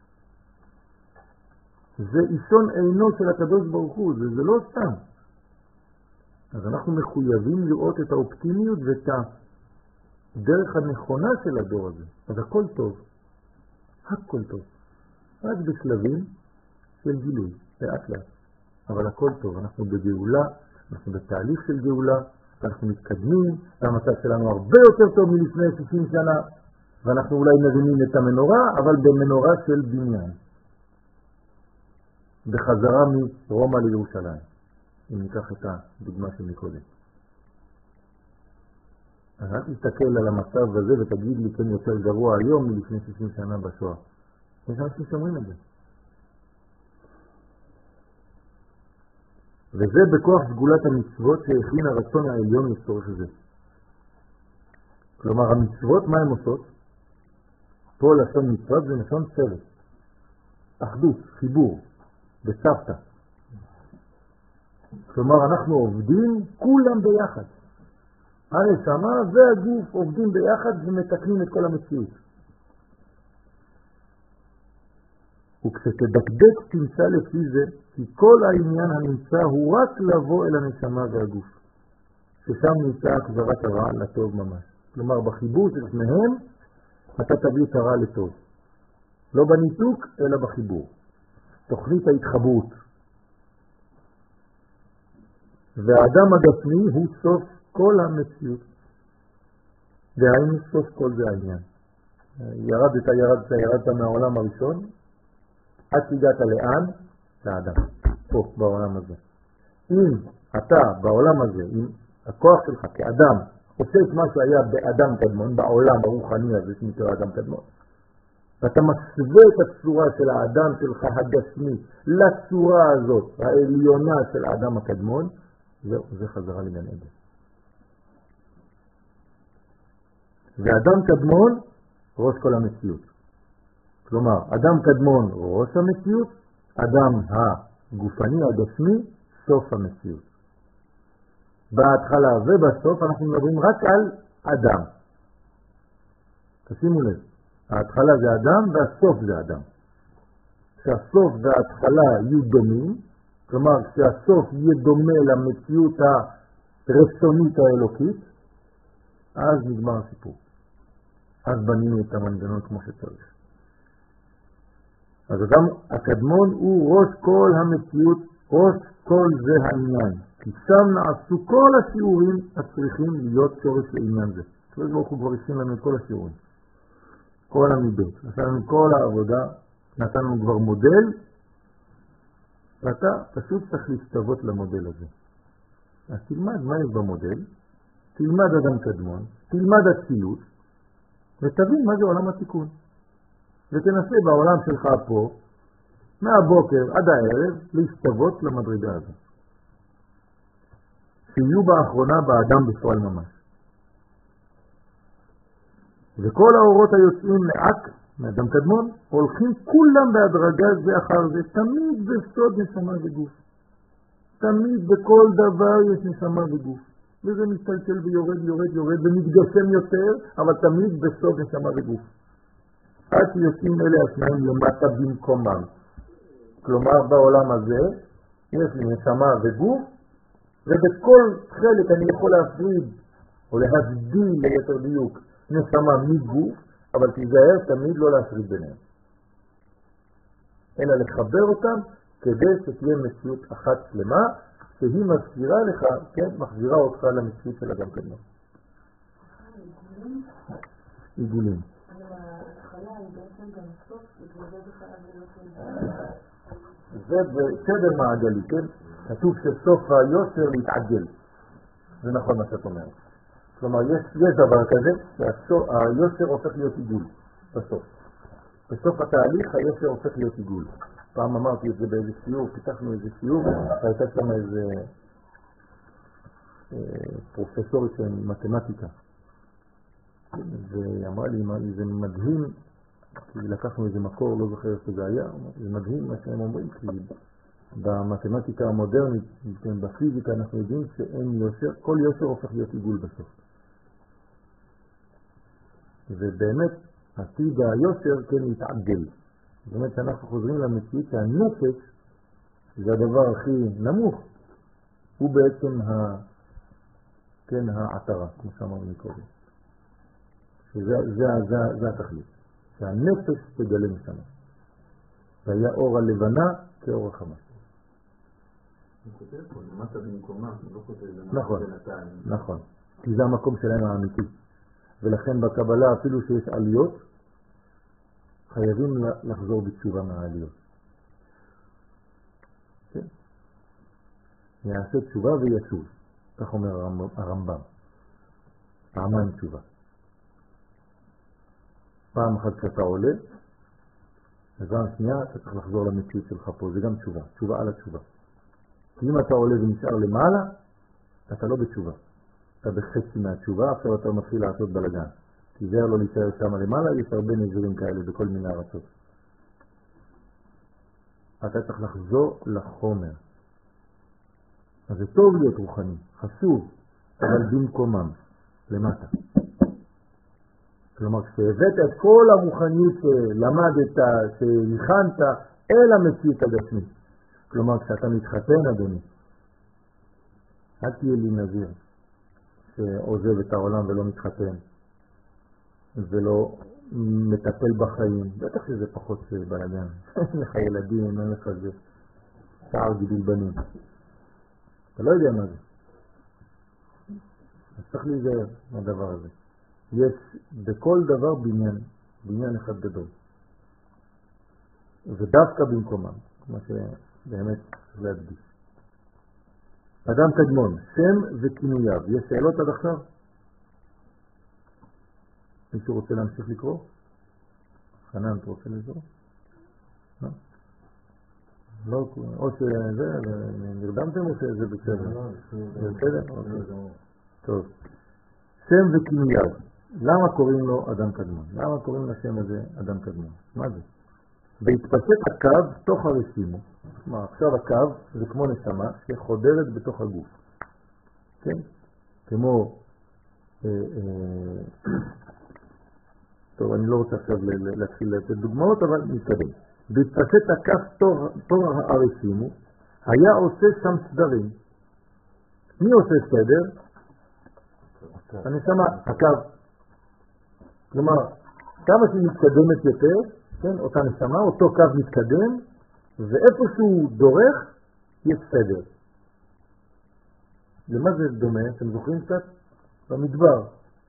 זה אישון עינו של הקדוש ברוך הוא, זה, זה לא סתם. אז אנחנו מחויבים לראות את האופטימיות ואת הדרך הנכונה של הדור הזה. אז הכל טוב. הכל טוב. רק בשלבים של גילוי, לאט לאט. אבל הכל טוב. אנחנו בגאולה, אנחנו בתהליך של גאולה, אנחנו מתקדמים, והמצב שלנו הרבה יותר טוב מלפני שישים שנה, ואנחנו אולי מבינים את המנורה, אבל במנורה של בניין. בחזרה מרומא לירושלים. אם ניקח את הדוגמה של מקודם. אז רק תסתכל על המצב הזה ותגיד לי כן יותר גרוע היום מלפני שישים שנה בשואה. יש אנשים שאומרים את זה. וזה בכוח סגולת המצוות שהכין הרצון העליון לצורך זה. כלומר המצוות מה הן עושות? פה לשון מצוות זה לשון צוות. אחדות, חיבור, בסבתא. כלומר אנחנו עובדים כולם ביחד. הנשמה והגוף עובדים ביחד ומתקנים את כל המציאות. וכשתדקדק תמצא לפי זה, כי כל העניין הנמצא הוא רק לבוא אל הנשמה והגוף. ששם נמצא החזרת הרע לטוב ממש. כלומר בחיבור של שניהם, אתה תביא את הרע לטוב. לא בניתוק, אלא בחיבור. תוכנית ההתחברות. והאדם הגשמי הוא סוף כל המציאות. והיינו סוף כל זה העניין. ירדת, ירדת, ירדת מהעולם הראשון, עד שהגעת לאן? לאדם. פה בעולם הזה. אם אתה בעולם הזה, אם הכוח שלך כאדם עושה את מה שהיה באדם קדמון, בעולם הרוחני הזה שנקרא אדם קדמון, ואתה מסווה את הצורה של האדם שלך הגשמי לצורה הזאת, העליונה של האדם הקדמון, זהו, זה חזרה לגן עדן. ואדם קדמון ראש כל המציאות. כלומר, אדם קדמון ראש המציאות, אדם הגופני, הגשמי, סוף המציאות. בהתחלה ובסוף אנחנו מדברים רק על אדם. תשימו לב, ההתחלה זה אדם והסוף זה אדם. כשהסוף וההתחלה יהיו דומים, כלומר כשהסוף יהיה דומה למציאות הרצונית האלוקית, אז נגמר הסיפור. אז בנינו את המנגנון כמו שצריך. אז אדם הקדמון הוא ראש כל המציאות, ראש כל זה העניין. כי שם נעשו כל השיעורים הצריכים להיות שורש לעניין זה. כלומר, ברוך הוא כבר הכין לנו את כל השיעורים. כל המידות. עשה לנו כל העבודה, נתן לנו כבר מודל, ואתה פשוט צריך להשתוות למודל הזה. אז תלמד מה יש במודל, תלמד אדם קדמון, תלמד הצילות, ותבין מה זה עולם התיקון. ותנסה בעולם שלך פה, מהבוקר עד הערב, להשתוות למדרגה הזאת. שיהיו באחרונה באדם בפועל ממש. וכל האורות היוצאים לאט מאדם קדמון, הולכים כולם בהדרגה זה אחר זה, תמיד בסוד נשמה וגוף. תמיד בכל דבר יש נשמה וגוף. וזה מסתלשל ויורד, יורד, יורד, ומתגשם יותר, אבל תמיד בסוד נשמה וגוף. עד שיוצאים אלה השניים למטה במקומם. כלומר, בעולם הזה, יש לי נשמה וגוף, ובכל חלק אני יכול להפריד, או להבדיל ליתר דיוק, נשמה מגוף, אבל תיזהר תמיד לא להפריד ביניהם. אלא לחבר אותם כדי שתהיה מציאות אחת שלמה, שהיא מזכירה לך, כן, מחזירה אותך למציאות של אדם קדמון. עיגולים. ההתחלה היא בעצם גם סוף, וזה בחייו זה בסדר מעגלי, כן? כתוב שסוף היושר להתעגל. זה נכון מה שאת אומרת. כלומר, יש, יש דבר כזה, שהיושר הופך להיות עיגול, בסוף. בסוף התהליך היושר הופך להיות עיגול. פעם אמרתי את זה באיזה שיעור, פיתחנו איזה שיעור, והייתה שם איזה אה, פרופסורית של מתמטיקה. והיא אמרה לי, אמרה לי, זה מדהים, כי לקחנו איזה מקור, לא זוכר איך זה היה, זה מדהים מה שהם אומרים, כי במתמטיקה המודרנית, בפיזיקה, אנחנו יודעים שאין יושר, כל יושר הופך להיות עיגול בסוף. ובאמת, עתיד היושר כן מתעגל. זאת אומרת שאנחנו חוזרים למציאות שהנפש, זה הדבר הכי נמוך, הוא בעצם ה... כן, העטרה, כמו שאמרנו קודם. שזה זה, זה, זה התכלית. שהנפש תגלה משנה. והיה אור הלבנה כאור החמה. אני כותב פה, למטה במקומה, אני לא כותב למטה נכון, בינתיים. נכון. כי זה המקום שלהם האמיתי. ולכן בקבלה אפילו שיש עליות, חייבים לחזור בתשובה מהעליות. כן? יעשה תשובה וישוב. כך אומר הרמב"ם. פעמיים תשובה. פעם אחת כשאתה עולה, ופעם שנייה אתה צריך לחזור למציאות שלך פה. זה גם תשובה. תשובה על התשובה. כי אם אתה עולה ונשאר למעלה, אתה לא בתשובה. אתה בחצי מהתשובה, עכשיו אתה מתחיל לעשות בלגן. תיזהר לא להישאר שם למעלה, יש הרבה נזירים כאלה בכל מיני ארצות. אתה צריך לחזור לחומר. אז זה טוב להיות רוחני, חשוב, אבל במקומם, למטה. כלומר, כשהבאת את כל הרוחניות שלמדת, שהכנת, אל המציאות הגשמית. כלומר, כשאתה מתחתן, אדוני, אל תהיה לי נזיר שעוזב את העולם ולא מתחתן. ולא מטפל בחיים. בטח שזה פחות בלגן. אין לך ילדים, אין לך זה. שער גידול בנים. אתה לא יודע מה זה. אז צריך להיזהר מהדבר הזה. יש בכל דבר בניין, בניין אחד גדול. ודווקא במקומם, כמו שבאמת להדגיש. אדם קדמון, שם וכינוייו. יש שאלות עד עכשיו? מישהו רוצה להמשיך לקרוא? חנן, אתה רוצה לזור? לא? לא, או שזה, נרדמתם או שזה בסדר? זה בסדר? טוב. שם וכינוייו. למה קוראים לו אדם קדמון? למה קוראים לשם הזה אדם קדמון? מה זה? בהתפשט הקו תוך הרשימו. מה, עכשיו הקו זה כמו נשמה שחודרת בתוך הגוף. כן? כמו... אה, אה, טוב, אני לא רוצה עכשיו להתחיל לתת דוגמאות, אבל נתקדם. בהתפשט הקו תוך הרשימו, היה עושה שם סדרים. מי עושה סדר? הנשמה, הקו. כלומר, כמה שהיא מתקדמת יותר, כן, אותה נשמה, אותו קו מתקדם, ואיפה שהוא דורך, יש סדר. למה זה דומה? אתם זוכרים קצת? במדבר.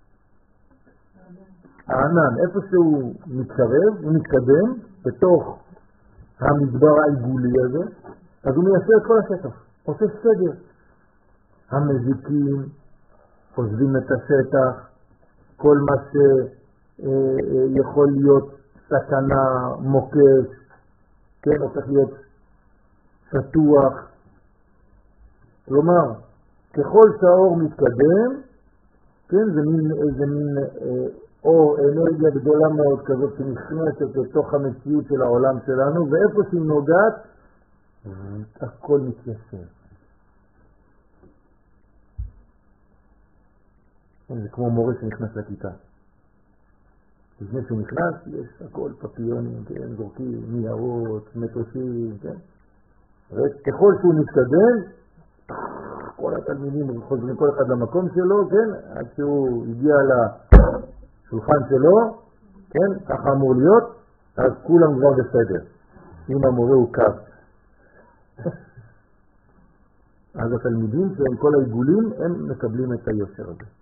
הענן, איפה שהוא מתקרב, הוא מתקדם בתוך המדבר העיגולי הזה, אז הוא מיישר את כל השטח, עושה סדר. המזיקים עוזבים את השטח, כל מה שיכול להיות סכנה, מוקש, כן, הופך להיות סתוח. כלומר, ככל שהאור מתקדם, כן, זה מין, איזה מין אה, או אנרגיה גדולה מאוד כזאת שנכנסת לתוך המציאות של העולם שלנו, ואיפה שהיא נוגעת, הכל מתיישר. זה כמו מורה שנכנס לכיתה. לפני שהוא נכנס, יש הכל פפיונים, כן, זורקים, ניירות, מטוסים, כן. וככל שהוא מתקדם, כל התלמידים חוזרים כל אחד למקום שלו, כן, עד שהוא הגיע לשולחן שלו, כן, ככה אמור להיות, אז כולם כבר בסדר. אם המורה הוא קו. אז התלמידים שהם כל העיגולים, הם מקבלים את היושר הזה.